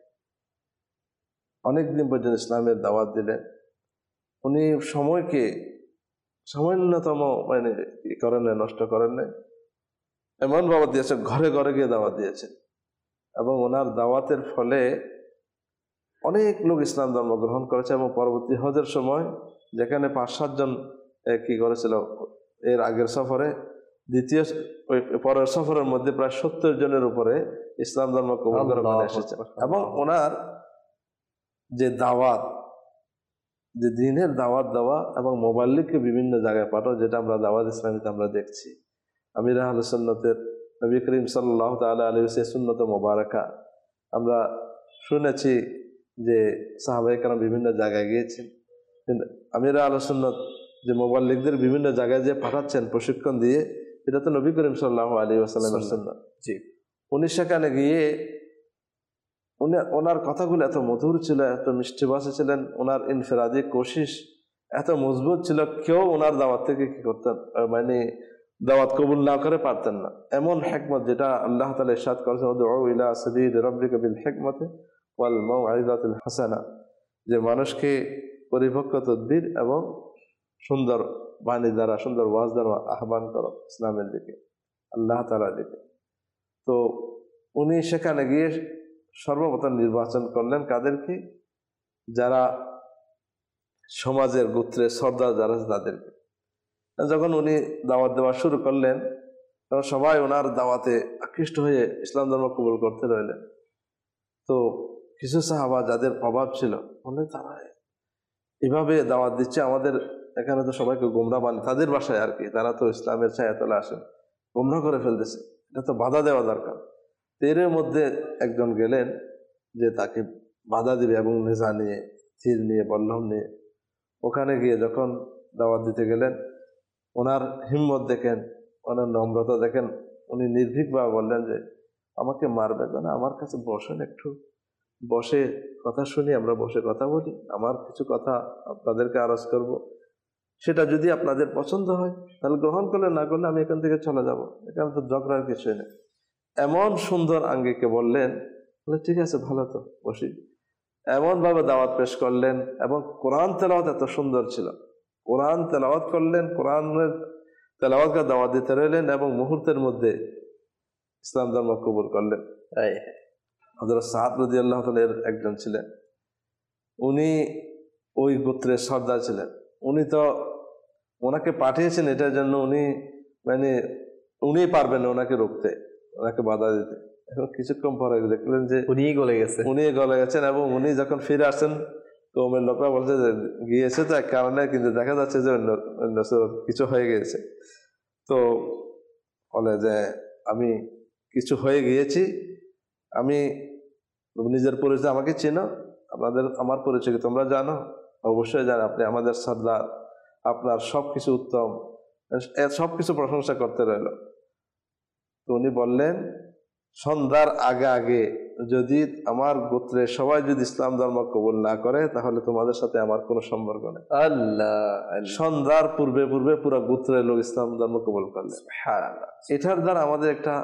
Speaker 4: অনেকদিন পর্যন্ত ইসলামের দাওয়াত দিলেন। উনি সময়কে সামান্যতম নষ্ট করেন নাই, এমন দাওয়াত দিয়েছে, ঘরে ঘরে গিয়ে দাওয়াত দিয়েছেন এবং ওনার দাওয়াতের ফলে অনেক লোক ইসলাম ধর্ম গ্রহণ করেছে। এবং পরবর্তী হজের সময় যেখানে 5-7 জন কি করেছিল এর আগের সফরে, পরের সফরের মধ্যে প্রায় 70 জনের উপরে ইসলাম ধর্ম কবুল করে এসেছে। এবং ওনার যে দাওয়াত, যে দিনের দাওয়াত দেওয়া এবং মুবাল্লিগকে বিভিন্ন জায়গায় পাঠাও, যেটা আমরা দাওয়াত ইসলামীতে আমরা দেখছি। আমির আহলে সুন্নতের নবী করিম সাল্লাল্লাহু তাআলা আলাইহি ওয়াসাল্লাম সুন্নত মুবারাকা আমরা শুনেছি যে সাহাবায়ে কেরাম বিভিন্ন জায়গায় গিয়েছেন। আমির আহলে সুন্নত যে মুবাল্লিগদের বিভিন্ন জায়গায় যে পাঠাচ্ছেন প্রশিক্ষণ দিয়ে, এটা তো নবী করিম সাল্লাল্লাহু আলাইহি ওয়াসাল্লামের সুন্নাত। উনি সেখানে গিয়ে ওনার কথাগুলো এত মধুর ছিল, এত মিষ্টি ভাষা ছিলেন, ওনার ইনফিরাদি কোশিশ এত মজবুত ছিল, কেউ ওনার দাওয়াত থেকে কি করতেন, মানে দাওয়াত কবুল না করে পারতেন না। এমন হিকমত, যেটা আল্লাহ তাআলা ইরশাদ করেছেন, উদউ ইলা সাবিলি রাব্বিকা বিল হিকমতি ওয়াল মাউইযাতিল হাসানা, যে মানুষকে পরিপক্ক তদবির এবং সুন্দর বাণী দ্বারা, সুন্দর ওয়াজ দ্বারা আহ্বান করো ইসলামের দিকে, আল্লাহ তাআলার দিকে। তো উনি সেখানে গিয়ে সর্বপ্রথম নির্বাচন করলেন কাদেরকে? যারা সমাজের গোত্রের সর্দার যারা তাদেরকে। যখন উনি দাওয়াত দেওয়া শুরু করলেন, তখন সবাই ওনার দাওয়াতে আকৃষ্ট হয়ে ইসলাম ধর্ম কবুল করতে রইলেন। তো কিছু সাহাবা যাদের প্রভাব ছিল, বললেন তারা এভাবে দাওয়াত দিচ্ছে। আমাদের এখানে তো সবাইকে গোমরা বানে, তাদের বাসায় আর কি, তারা তো ইসলামের ছায়াতলে আসেন, গোমরা করে ফেলতেছে, এটা তো বাধা দেওয়া দরকার। এর মধ্যে একজন গেলেন যে তাকে বাধা দিবে, এবং নেজা নিয়ে, তীর নিয়ে, বল্লম নিয়ে ওখানে গিয়ে যখন দাওয়াত দিতে গেলেন, ওনার হিম্মত দেখেন, ওনার নম্রতা দেখেন। উনি নির্ভীকভাবে বললেন যে আমাকে মারবেন না, আমার কাছে বসেন, একটু বসে কথা শুনি, আমরা বসে কথা বলি, আমার কিছু কথা আপনাদেরকে আরজ করব, সেটা যদি আপনাদের পছন্দ হয় তাহলে গ্রহণ করলে, না করলে আমি এখান থেকে চলে যাব, এখানে তো ঝগড়ার কিছুই নেই। এমন সুন্দর আঙ্গিকে বললেন, বলে ঠিক আছে ভালো, তো বসি। এমনভাবে দাওয়াত পেশ করলেন, এবং কোরআন তেলাওয়াত এত সুন্দর ছিল, কোরআন তেলাওয়াত করলেন, কোরআনের তেলাওয়াতকে দাওয়াত দিতে রইলেন, এবং মুহূর্তের মধ্যে ইসলাম ধর্ম কবুল করলেন। হযরত সাদ রাদিয়াল্লাহু তাআলা এর একজন ছিলেন, উনি ওই গোত্রের সর্দার ছিলেন। উনি তো ওনাকে পাঠিয়েছেন এটার জন্য, উনি পারবেন না ওনাকে রুখতে, ওনাকে বাধা দিতে। এখন কিছুক্ষণ পরে দেখলেন যে উনি গলে গেছেন, এবং উনি যখন ফিরে আসেন, কওমের লোকরা বলছে যে গিয়েছে তো এক কারণে, কিন্তু দেখা যাচ্ছে যে অন্য কিছু হয়ে গিয়েছে। তো বলে যে আমি কিছু হয়ে গিয়েছি, আমি নিজের পরিচয়, আমাকে চিনো, আমার পরিচয় কি তোমরা জানো? অবশ্যই জানো, আপনি আমাদের সর্দার, আপনার সবকিছু উত্তম, সবকিছু প্রশংসা করতে রইল। তো উনি বললেন, সন্ধ্যার আগে আগে যদি আমার গোত্রের সবাই যদি ইসলাম ধর্ম কবুল না করে, তাহলে তোমাদের সাথে আমার কোনো সম্পর্ক নেই। আল্লাহ, সন্ধ্যার পূর্বে পূর্বে পুরো গোত্রের লোক ইসলাম ধর্ম কবুল করলেন। এটার দ্বারা আমাদের একটা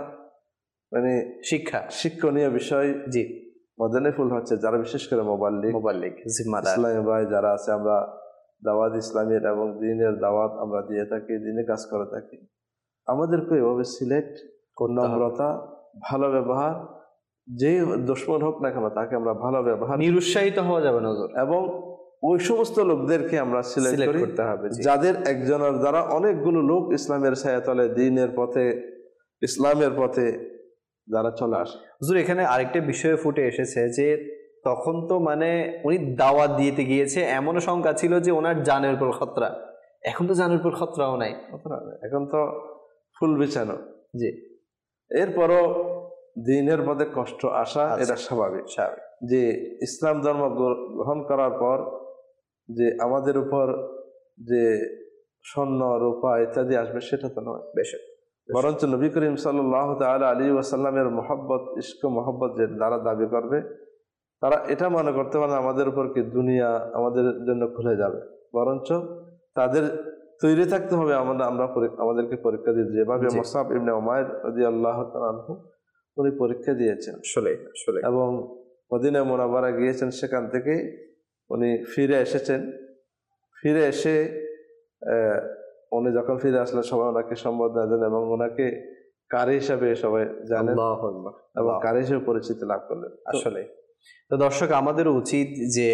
Speaker 4: শিক্ষণীয় বিষয় মদনে ফুল হচ্ছে, যারা বিশেষ করে মোবাল্লিগ ইসলামী ভাই যারা আছে, আমরা দাওয়াত ইসলামের এবং দ্বীনের দাওয়াত আমরা দিয়ে থাকি, দ্বীনে কাজ করে থাকি, আমাদেরকে এভাবে সিলেক্ট, নম্রতা, ভালো ব্যবহার, যে দুশমন হোক না কেন তাকে আমরা ভালো ব্যবহার,
Speaker 2: নিরুৎসাহিত হওয়া যাবে না,
Speaker 4: এবং ওই সমস্ত লোকদেরকে আমরা সিলেক্ট করতে হবে যাদের একজনের দ্বারা অনেকগুলো লোক ইসলামের ছায়াতলে, দ্বীনের পথে, ইসলামের পথে যারা চলে আসে।
Speaker 2: হুজুর, এখানে আরেকটা বিষয় ফুটে এসেছে যে তখন তো উনি দাওয়াত দিতে গিয়েছে, এমনও শঙ্কা ছিল যে ওনার জানের উপর খতরা। এখন তো জানের উপর খতরাও নাই,
Speaker 4: এখন তো ফুল বিছানো। এরপরও দ্বীনের পথে কষ্ট আসা এটা স্বাভাবিক। যে ইসলাম ধর্ম গ্রহণ করার পর যে আমাদের উপর যে স্বর্ণ, রূপা ইত্যাদি আসবে সেটা তো নয়, বরঞ্চ নবী করিম সাল্লাল্লাহু তাআলা আলাইহি ওয়াসাল্লামের মহব্বত, ইশক মহব্বত যে যারা দাবি করবে, তারা এটা মনে করতে পারে আমাদের উপর কি দুনিয়া আমাদের জন্য খুলে যাবে, বরঞ্চ তাদের তৈরি থাকতে হবে। আমাদেরকে পরীক্ষা দিয়ে, যেভাবে মুসআব ইবনে উমাইর রাদিয়াল্লাহু তাআলা আনহু উনি পরীক্ষা দিয়েছেন এবং মদিনা মুনাওয়ারা গিয়েছেন, সেখান থেকে উনি ফিরে এসেছেন। ফিরে এসে উনি যখন ফিরে আসলেন, সবাই ওনাকে সম্বোধনা দেন এবং ওনাকে কারি হিসাবে সবাই জানেন এবং কারি হিসেবে পরিচিতি লাভ করলেন।
Speaker 2: আসলে তো দর্শক, আমাদের উচিত যে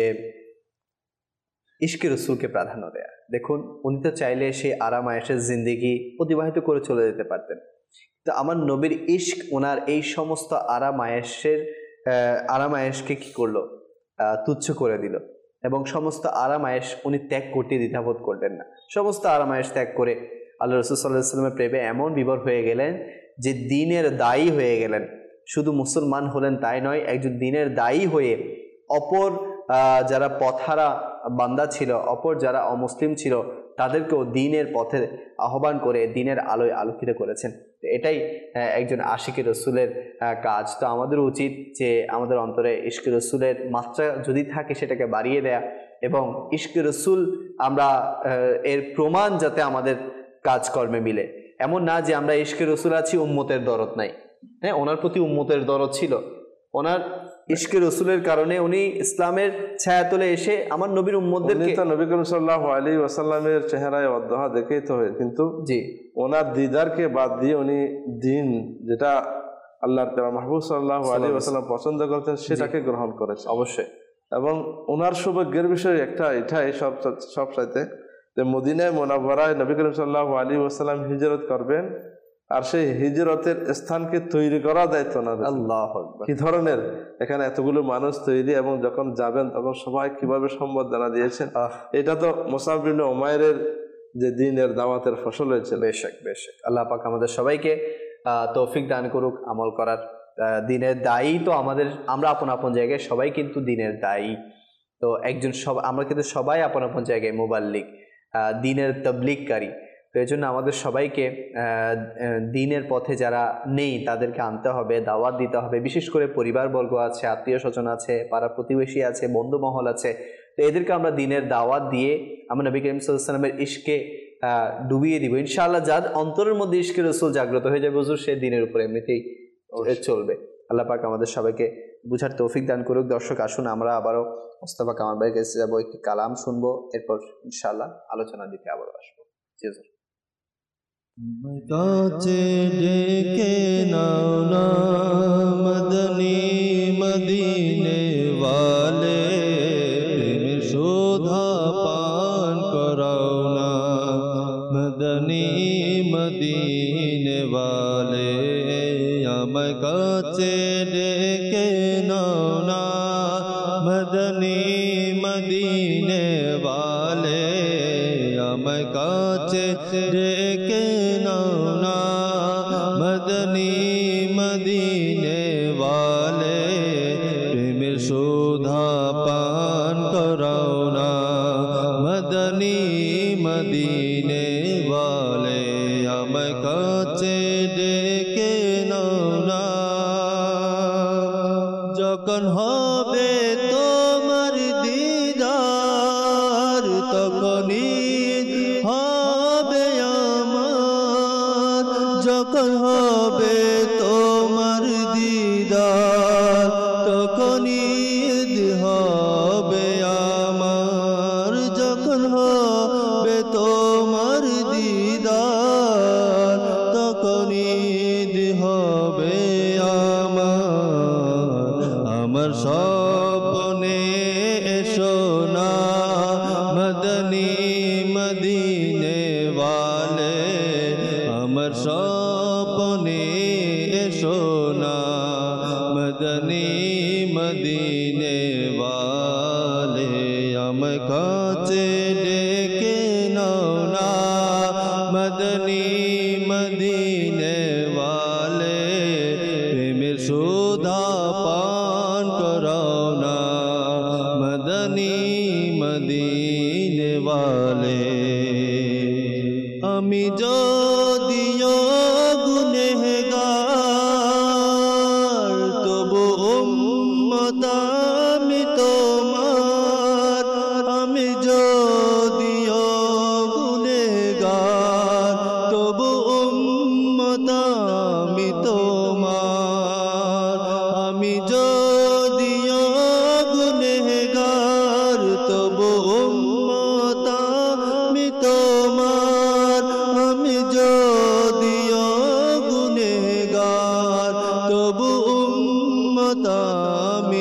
Speaker 2: ইশকে রসুলকে প্রাধান্য দেয়া। দেখুন, উনি তো চাইলে সেই আরাম আয়েশের জিন্দেগি অতিবাহিত করে চলে যেতে পারতেন, তো আমার নবীর ইশক ওনার এই সমস্ত আরাম আয়েশকে কি করলো? তুচ্ছ করে দিল, এবং সমস্ত আরাম আয়েশ উনি ত্যাগ করতে দ্বিধাবোধ করলেন না। সমস্ত আরাম আয়েশ ত্যাগ করে আল্লাহ রাসূল সাল্লাল্লাহু আলাইহি ওয়াসাল্লামের প্রেমে এমন বিভোর হয়ে গেলেন যে দ্বীনের দায়ী হয়ে গেলেন। শুধু মুসলমান হলেন তাই নয়, একজন দ্বীনের দায়ী হয়ে অপর যারা পথহারা বান্দা ছিল, অপর যারা অমুসলিম ছিল, তাদেরকেও দ্বীনের পথে আহ্বান করে দ্বীনের আলোয় আলোকিত করেছেন। এটাই একজন আশিকে রসুলের কাজ। তো আমাদের উচিত যে আমাদের অন্তরে ইশকে রসুলের মাত্রা যদি থাকে সেটাকে বাড়িয়ে দেয়া, এবং ইশকে রসুল আমরা এর প্রমাণ যাতে আমাদের কাজকর্মে মিলে। এমন না যে আমরা ইশকে রসুল আছি, উম্মতের দরদ নাই। হ্যাঁ, ওনার প্রতি উম্মতের দরদ ছিল। ওনার ইশকে রসুলের কারণে উনি ইসলামের ছায়াতলে এসে আমার নবীর উম্মতদেরকে,
Speaker 4: নবী করিম সাল্লাল্লাহু আলাইহি ওয়াসাল্লামের চেহারায় অদ্দহা দেখেই তো হয়, কিন্তু ওনার দিদারকে বাদ দিয়ে উনি দ্বীন, যেটা আল্লাহর মাহবুব সাল্লাল্লাহু আলাইহি ওয়াসাল্লাম পছন্দ করতেন, সেটাকে গ্রহণ করেছে অবশ্যই। এবং ওনার সৌভাগ্যের বিষয় এটাই সব চাইতে যে মদিনায় মুনাওয়ারায় নবী করিম সাল্লাল্লাহু আলাইহি ওয়াসাল্লাম হিজরত করবেন, আর সেই হিজরতের স্থানকে তৈরি করা দায়িত্ব না
Speaker 2: আল্লাহু আকবার।
Speaker 4: কি ধরনের এখানে এতগুলো মানুষ তৈরি, এবং যখন যাবেন তখন সবাই কিভাবে সম্বর্ধনা দিয়েছেন। এটা তো মুসআব বিন উমাইরের যে দ্বীনের দাওয়াতের ফসল হয়েছিল।
Speaker 2: বেশক বেশক। আল্লাহ পাক আমাদের সবাইকে তৌফিক দান করুক আমল করার। দ্বীনের দায়ী তো আমরা আপন আপন জায়গায় সবাই কিন্তু দ্বীনের দায়ী। তো আমরা কিন্তু সবাই আপন আপন জায়গায় মুবাল্লিগ, দ্বীনের তাবলীগকারী। তো এই জন্য আমাদের সবাইকে দ্বীনের পথে যারা নেই তাদেরকে আনতে হবে, দাওয়াত দিতে হবে। বিশেষ করে পরিবারবর্গ আছে, আত্মীয় স্বজন আছে, পাড়া প্রতিবেশী আছে, বন্ধু মহল আছে। তো এদেরকে আমরা দ্বীনের দাওয়াত দিয়ে আমরা নবী করিম সাল্লাল্লাহু আলাইহি ওয়াসাল্লামের ইশকে ডুবিয়ে দিব ইনশাআল্লাহ। যার অন্তরের মধ্যে ইশকে রাসূল জাগ্রত হয়ে যাবে হুজুর, সে দ্বীনের উপরে এমনিতেই চলবে। আল্লাহ পাক আমাদের সবাইকে বুঝার তৌফিক দান করুক। দর্শক, আসুন আমরা আবারও মোস্তফা কামাল ভাইয়ের কাছে যাবো, একটি কালাম শুনবো, এরপর ইনশাআল্লাহ আলোচনা দিতে আবারও আসবো। জি হুজুর।
Speaker 3: কাছে ডেকে নাও না মদনী মদিনে ওয়ালে, প্রেমের শোধা পান করাও না মদনী মদিনে ওয়ালে। আমায় কাছে ডেকে নাও না মদনী মদিনে ওয়ালে, আমায় কাছে ডেকে নাও না মদনী মদিনে ওয়ালে, প্রেমের শোধা পান করাও না মদনী মদিনে ওয়ালে। আমায় কাছে ডেকে নাও না। যখন হবে তোমার দিদার, তখনই হবে আমার। যখন হবে তোমার দিদার, তখনই হবে আমার। যখন হবে তোমার দিদার, তখনই হবে আমার। আমার স্বপ্নে এসো না মদনী মদিনে ওয়ালে, আমার স্বপ্নে এসো না মদনী মদিনে ওয়ালে। আমার কাছে ডেকে নাও না মদনী মদিনে ওয়ালে, প্রেমের শোধা পান করাও না মদনী মদিনে ওয়ালে। আমি যদিও গুনেহগার, তবু উম্মত আমি তোমার। আমি যদিও গুনেহগার, তবু উম্মত আমি তোমার। আমি যদিও গুনেহগার, তবু উম্মত আমি তোমার। আমি যদিও গুনেহগার, তবু উম্মত আমি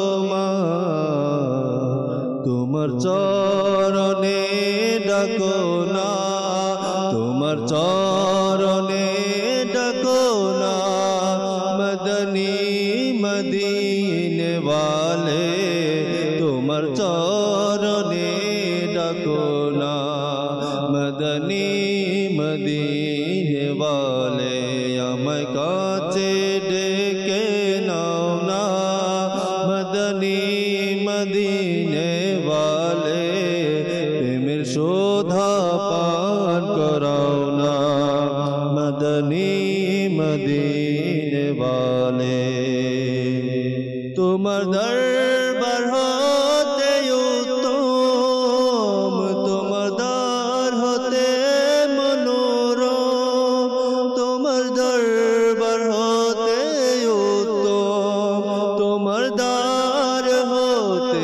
Speaker 3: তোমার। তোমার চরণে ডাকো না, তোমার চরণে ডাকো না মদনী মদিনে ওয়ালে। তোমার চরণে ডাকো না মদনী মদিনে ওয়ালে। আমায় কাছে ডেকে নাও না মদনী মদিনে ওয়ালে, প্রেমের শোধা পান করাও না মদনী মদিনে ওয়ালে। তোমার দরবার হতে উত্তম, তোমার দ্বার হতে মনোরম। তোমার দরবার হতে উত্তম, তোমার দ্বার হতে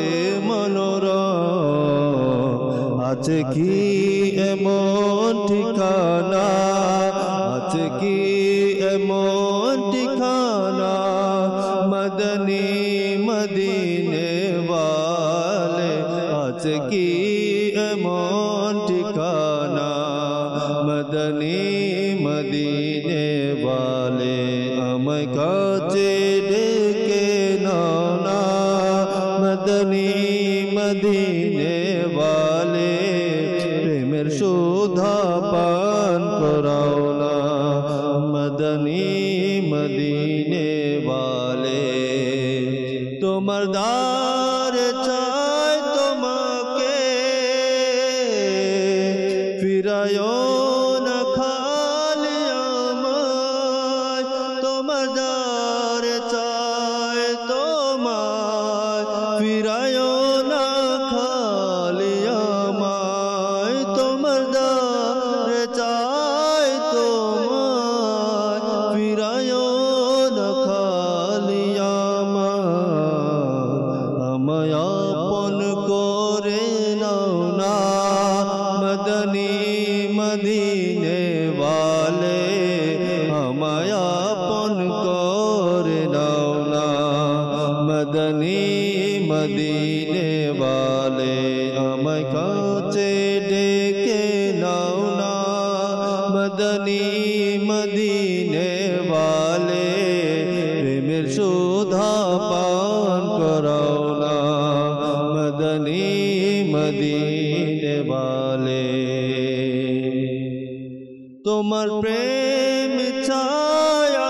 Speaker 3: মনোরম। আছে কি এমন ঠিকানা, আছে কি এমন ঠিকানা মদনী মদিনে ওয়ালে। আছে কি এমন ঠিকানা মদনী মদিনে আমায় কাছে ডেকে নাও না মদনী মদিনে वाले প্রেমের সুধা পান করাও না মদনী মদিনে वाले তোমার দ্বার চাই তোমাকে ফিরায়ো না খালি আমায় তোমার দ্বার চাই তোমায় ফিরায়ো না খালি আমায় তোমার দ্বার চাই তোমায় ফিরায়ো না খালি আমায় আপন করে নাও না মদনী মদিনে वाले আমায় আপন করে নাও না মদনী মদিনে वाले আমায় কাছে ডেকে নাও না মদনী মদিনে वाले প্রেমের সুধা পান করাও না মদনী মদিনে वाले তোমার প্রেম ছায়া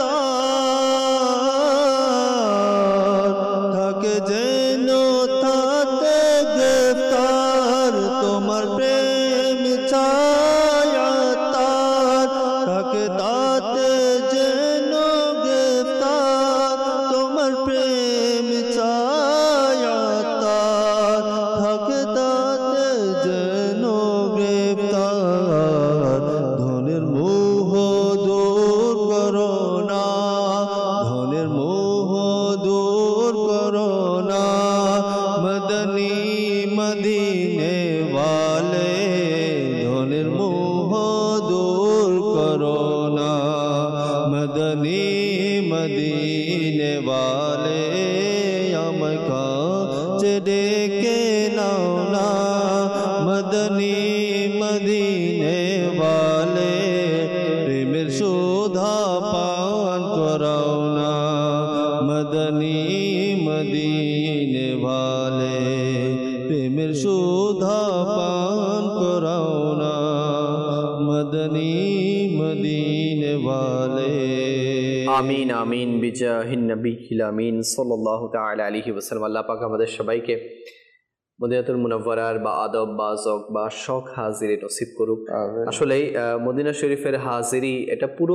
Speaker 3: থাকে যেন তাতে গ্রেফতার তোমার প্রেম ছায়া থাকে তাতে যেন গ্রেফতার তোমার প্রেম ছায়া থাকে তাতে যেন গ্রেফতার ধনের মোহ দূর করো না ধনের মোহ দূর করো না মদনী মদিনে वाले ধনের মোহ দূর করো না মদনী মদিনে वाले আমায় কাছে ডেকে নাও না মদনী মদিনে वाले প্রেমের সুধা পান করাও না মদনী মদিনে वाले প্রেমের সুধা পান করাও না মদনী মদিনে वाले
Speaker 2: আমিন আমিন বিজাহিন নবীল আমিন সাল্লাল্লাহু তাআলা আলাইহি ওয়াসাল্লাম। আল্লাহ পাক আমাদের সবাইকে মদিনাতুল মুনাওয়ারার বা আদব বা যক বা শখ হাজিরি নসিব করুক। আসলে মদিনা শরীফের হাজিরি এটা পুরো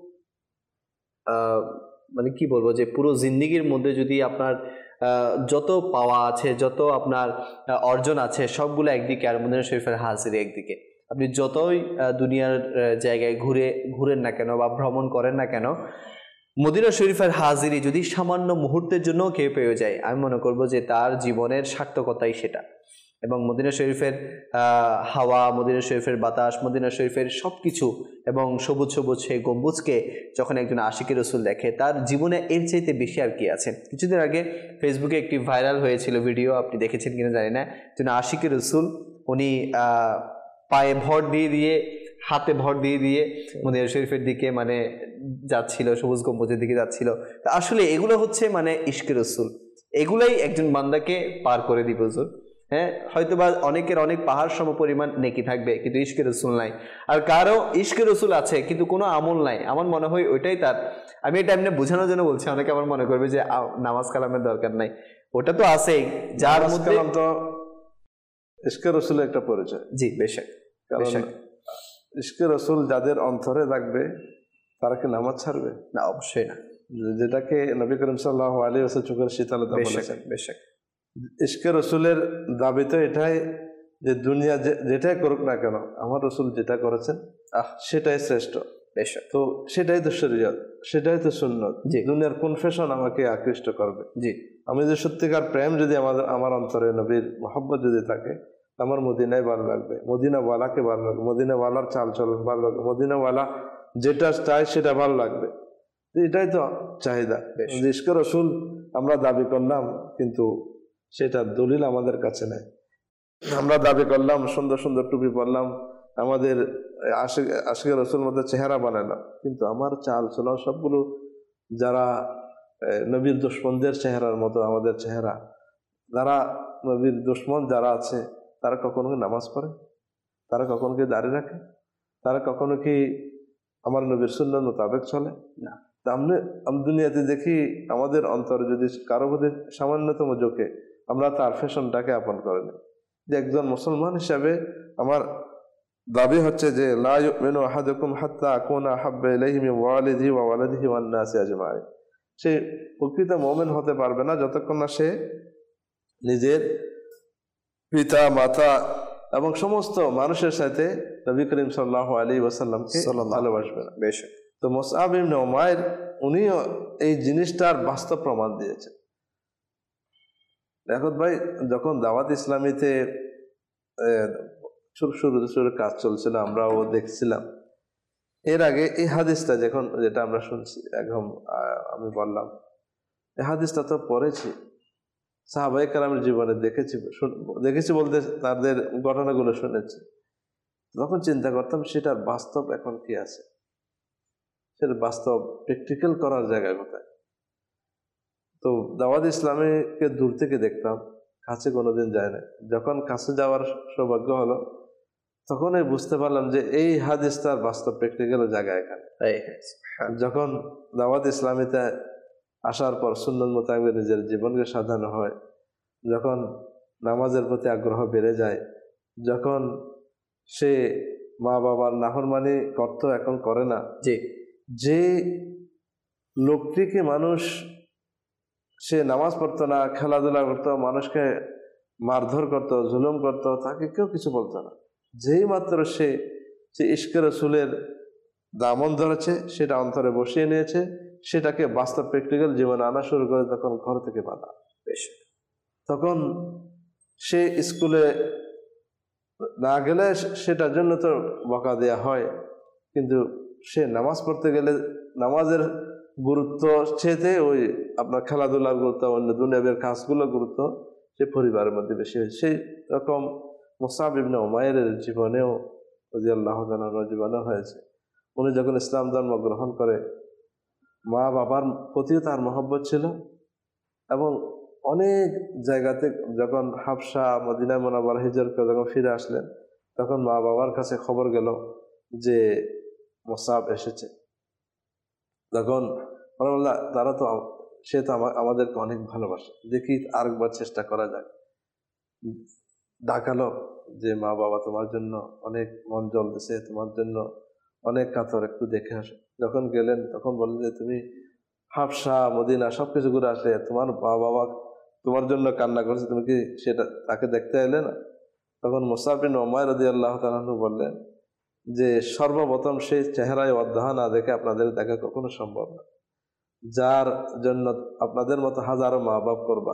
Speaker 2: মানে কি বলবো যে পুরো জিন্দেগির মধ্যে যদি আপনার যত পাওয়া আছে যত আপনার অর্জন আছে সবগুলো একদিকে, আর মদিনা শরীফের হাজিরি একদিকে। আপনি যতই দুনিয়ার জায়গায় ঘুরেন না কেন বা ভ্রমণ করেন না কেন, মদিনা শরীফের হাজিরি যদি সামান্য মুহূর্তের জন্য কেউ পেয়ে যায়, আমি মনে করব যে তার জীবনের সার্থকতাই সেটা। এবং মদিনা শরীফের হাওয়া, মদিনা শরীফের বাতাস, মদিনা শরীফের সব কিছু এবং সবুজ সবুজ সেই গম্বুজকে যখন একজন আশিকি রসুল দেখে, তার জীবনে এর চাইতে বেশি আর কি আছে। কিছুদিন আগে ফেসবুকে একটি ভাইরাল হয়েছিল ভিডিও, আপনি দেখেছেন কিনা জানি না। একজন আশিকি রসুল উনি পায়ে ভর দিয়ে হাতে ভর দিয়ে মদিনা শরীফের দিকে মানে যাচ্ছিল, সবুজ গম্বুজের দিকে যাচ্ছিল। তা আসলে এগুলো হচ্ছে মানে ইশকে রসুল, এগুলাই একজন বান্দাকে পার করে দিবে হুজুর। হ্যাঁ, হয়তো বা অনেকের অনেক পাহাড় সম পরিমাণ নেকি থাকবে, কিন্তু ইশকে রসুল নাই। আর কারো ইশকে রসুল আছে কিন্তু কোনো আমল নাই, আমার মনে হয় ওইটাই তার। আমি এটা এমনি বোঝানোর জন্য বলছি, অনেকে আমার মনে করবে যে নামাজ কালামের দরকার নাই, ওটা তো আছেই যার মধ্যে
Speaker 4: তো ইশকে রসুলের একটা পরিচয়।
Speaker 2: জি বেশক,
Speaker 4: ইশকে রসুল যাদের অন্তরে থাকবে তারা কি নামাজ ছাড়বে?
Speaker 2: না, অবশ্যই না।
Speaker 4: যেটাকে নবী করিম সাল্লাল্লাহু আলাইহি ওয়াসাল্লাম চোখের শীতলতা বলেছেন।
Speaker 2: বেশক
Speaker 4: ইশকে রসুলের দাবি তো এটাই যে দুনিয়া যেটাই করুক না কেন, আমার রসুল যেটা করেছেন সেটাই শ্রেষ্ঠ। তো সেটাই তো শরীয়ত, সেটাই তো সুন্নত। দুনিয়ার কোন ফ্যাশন আমাকে আকৃষ্ট করবে? জি, আমি যে সত্যিকার প্রেম যদি আমার অন্তরে নবীর মহব্বত যদি থাকে, আমার মদিনায় ভালো লাগবে, মদিনাওয়ালাকে ভালো লাগবে, মদিনাওয়ালার চাল চলন ভালো লাগবে, মদিনাওয়ালা যেটা চায় সেটা ভালো লাগবে। এটাই তো চাহিদা। ইশকে রসুল আমরা দাবি করলাম কিন্তু সেটা দলিল আমাদের কাছে নেই। আমরা দাবি করলাম, সুন্দর সুন্দর টুপি পরলাম, আমাদের আশিকে রসুল মধ্যে চেহারা বানালাম, কিন্তু আমার চাল চলন সবগুলো যারা নবীর দুশমনদের চেহারার মতো আমাদের চেহারা, যারা নবীর দুশমন যারা আছে তারা কখনো কি নামাজ পড়ে? তারা কখনো কি দাঁড়িয়ে রাখে? তারা কখনো কি আমার নবীর সুন্নাত মোতাবেক চলে?
Speaker 2: না।
Speaker 4: তা আমি দুনিয়াতে দেখি আমাদের অন্তরে যদি কারো প্রতি সামান্যতম যোগে আমরা তার ফ্যাশনটাকে আপন করে নিই। যে একজন মুসলমান হিসাবে আমার দাবি হচ্ছে যে লা ইউমিনু আহাদুকুম হাত্তা আকুনা আহাব্বা ইলাইহি মিন ওয়ালিদিহি ওয়া ওয়ালাদিহি ওয়ান নাসি আজমাইন। সে প্রকৃত মুমিন হতে পারবে না যতক্ষণ না সে নিজের পিতা মাতা এবং সমস্ত মানুষের সাথে নবী করিম সাল্লাল্লাহু আলাইহি ওয়াসাল্লামকে ভালোবাসবে না।
Speaker 2: বেশ।
Speaker 4: তো মুসআব ইবনে উমাইর উনিও এই জিনিসটার বাস্তব প্রমাণ দিয়েছেন। দেখো ভাই, যখন দাওয়াত ইসলামীতে শুরু কাজ চলছিল, আমরাও দেখছিলাম। এর আগে এই হাদিসটা যেটা আমরা শুনছি, একদম আমি বললাম এই হাদিসটা তো পড়েছি, সাহাবায়ে কেরামের জীবনে দেখেছি বলতে তাদের ঘটনাগুলো শুনেছি। তখন চিন্তা করতাম সেটার বাস্তব এখন কি আছে, সেটা বাস্তব প্র্যাকটিক্যাল করার জায়গা কোথায়। তো দাওয়াত ইসলামীকে দূর থেকে দেখতাম, কাছে কোনোদিন যায় না। যখন কাছে যাওয়ার সৌভাগ্য হলো তখনই বুঝতে পারলাম যে এই হাদিসটার বাস্তব প্র্যাকটিক্যাল জায়গা এখানে। যখন দাওয়াত ইসলামীতে আসার পর সুন্নাত মোতাবেক নিজের জীবনকে সাজানো হয়, যখন নামাজের প্রতি আগ্রহ বেড়ে যায়, যখন সে মা বাবার নাফরমানি করতো এখন করে না, যে লোকটিকে মানুষ সে নামাজ পড়তো না, খেলাধুলা করতো, মানুষকে মারধর করতো, জুলুম করতো, তাকে কেউ কিছু বলতো না। যেই মাত্র সে ইশকে রাসূলের দামন ধরেছে, সেটা অন্তরে বসিয়ে নিয়েছে, সেটাকে বাস্তব প্র্যাকটিক্যাল জীবনে আনা শুরু করে, তখন ঘর থেকে বাধা। তখন সে স্কুলে না গেলে সেটার জন্য তো বকা দেয়া হয়, কিন্তু সে নামাজ পড়তে গেলে নামাজের গুরুত্ব চেয়ে ওই আপনার খেলাধুলার গুরুত্ব, অন্য দুনিয়ার কাজগুলোর গুরুত্ব সে পরিবারের মধ্যে বেশি হয়েছে। সেই রকম মুসআব ইবনে উমাইরের জীবনেও রাদিয়াল্লাহু তাআলার জীবনেও হয়েছে। উনি যখন ইসলাম ধর্ম গ্রহণ করে, মা বাবার প্রতিও তার মহব্বত ছিল, এবং অনেক জায়গাতে যখন হাবশা মদিনা মুনাওয়ারা হিজরত করে যখন ফিরে আসলেন, তখন মা বাবার কাছে খবর গেল যে মুসআব এসেছে। তখন তারা তো সে তো আমাদেরকে অনেক ভালোবাসে, দেখি আরেকবার চেষ্টা করা যায়। ডাকালো যে মা বাবা তোমার জন্য অনেক মন জ্বলতেছে, তোমার জন্য অনেক কাতর, একটু দেখে আসো। যখন গেলেন তখন বললেন যে তুমি হাবশা মদিনা সবকিছু ঘুরে আসলে, তোমার মা বাবা তোমার জন্য কান্না করছে, তুমি কি সেটা তাকে দেখতে এলে না? তখন মুসআব বিন উমাইর রাদিয়াল্লাহু তাআলা আনহু বললেন যে সর্বপ্রথম সেই চেহারায় অধ্যহা না দেখে আপনাদের দেখা কখনো সম্ভব না, যার জন্য আপনাদের মতো হাজারো মা বাপ করবা।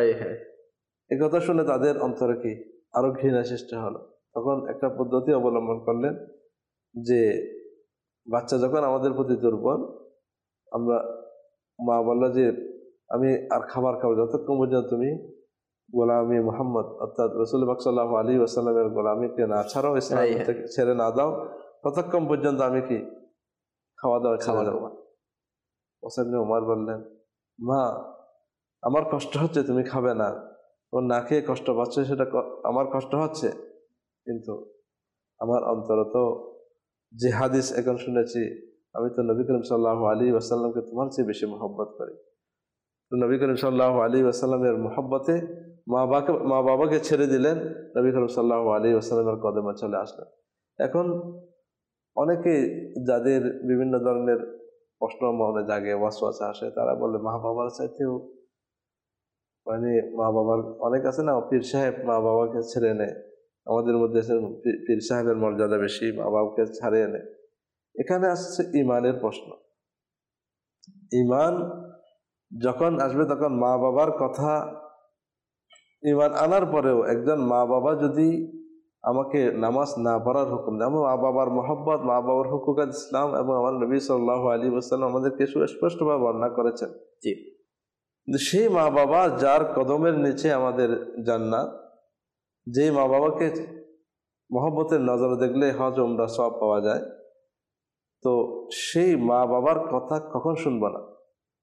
Speaker 4: এই কথা শুনে তাদের অন্তরে কি আরো ঘৃণা সৃষ্টি হলো। তখন একটা পদ্ধতি অবলম্বন করলেন যে বাচ্চা যখন আমাদের প্রতি দুর্বল, আমরা মা বলল যে আমি আর খাবার খাবো যতক্ষণ পর্যন্ত তুমি গোলামি মুহাম্মদ অর্থাৎ রাসূল পাক সাল্লাল্লাহু আলাইহি ওয়াসাল্লামের গোলামিকে না ছাড়ো, ইসলাম থেকে ছেড়ে না দাও, ততক্ষণ পর্যন্ত আমি কি খাওয়া দাওয়া ছেড়ে দেবো। মুসআব ইবনে উমার বললেন, মা আমার কষ্ট হচ্ছে, তুমি খাবে না, ও না খেয়ে কষ্ট পাচ্ছে, সেটা আমার কষ্ট হচ্ছে, কিন্তু আমার অন্তরে তো যে হাদিস এখন শুনেছি, আমি তো নবী করিম সাল্লাল্লাহু আলাইহি ওয়াসাল্লামকে তোমার চেয়ে বেশি মহব্বত করি। তো নবী করিম সাল্লাল্লাহু আলাইহি ওয়াসাল্লামের মহব্বতে মা বাবাকে ছেড়ে দিলেন, নবী করিম সাল্লাল্লাহু আলাইহি ওয়াসাল্লামের কদমে চলে আসলেন। এখন অনেকে যাদের বিভিন্ন ধরনের প্রশ্ন মনে জাগে, ওয়াসওয়াসা আসে, তারা বলে মা বাবার চাইতেও মানে মা বাবার অনেক আছে না, পীর সাহেব মা বাবাকে ছেড়ে নেয়, আমাদের মধ্যে পীর সাহেবের মর্যাদা বেশি, মা বাবাকে ছাড়িয়ে নেয়। এখানে আসছে ইমানের প্রশ্ন। ইমান যখন আসবে তখন মা বাবার কথা, ইমান আনার পরেও একজন মা বাবা যদি আমাকে নামাজ না পড়ার হুকুম দেয়, মা বাবার মহব্বত, মা বাবার হুকুকাত ইসলাম এবং আমার নবী সাল্লাল্লাহু আলাইহি ওয়াসাল্লাম আমাদেরকে সুস্পষ্টভাবে বর্ণনা করেছেন। সেই মা বাবা যার কদমের নিচে আমাদের জান্নাত, যে মা বাবাকে মহব্বতের নজরে দেখলে হজ উমরা সওয়াব পাওয়া যায়, তো সেই মা বাবার কথা কখন শুনবো না?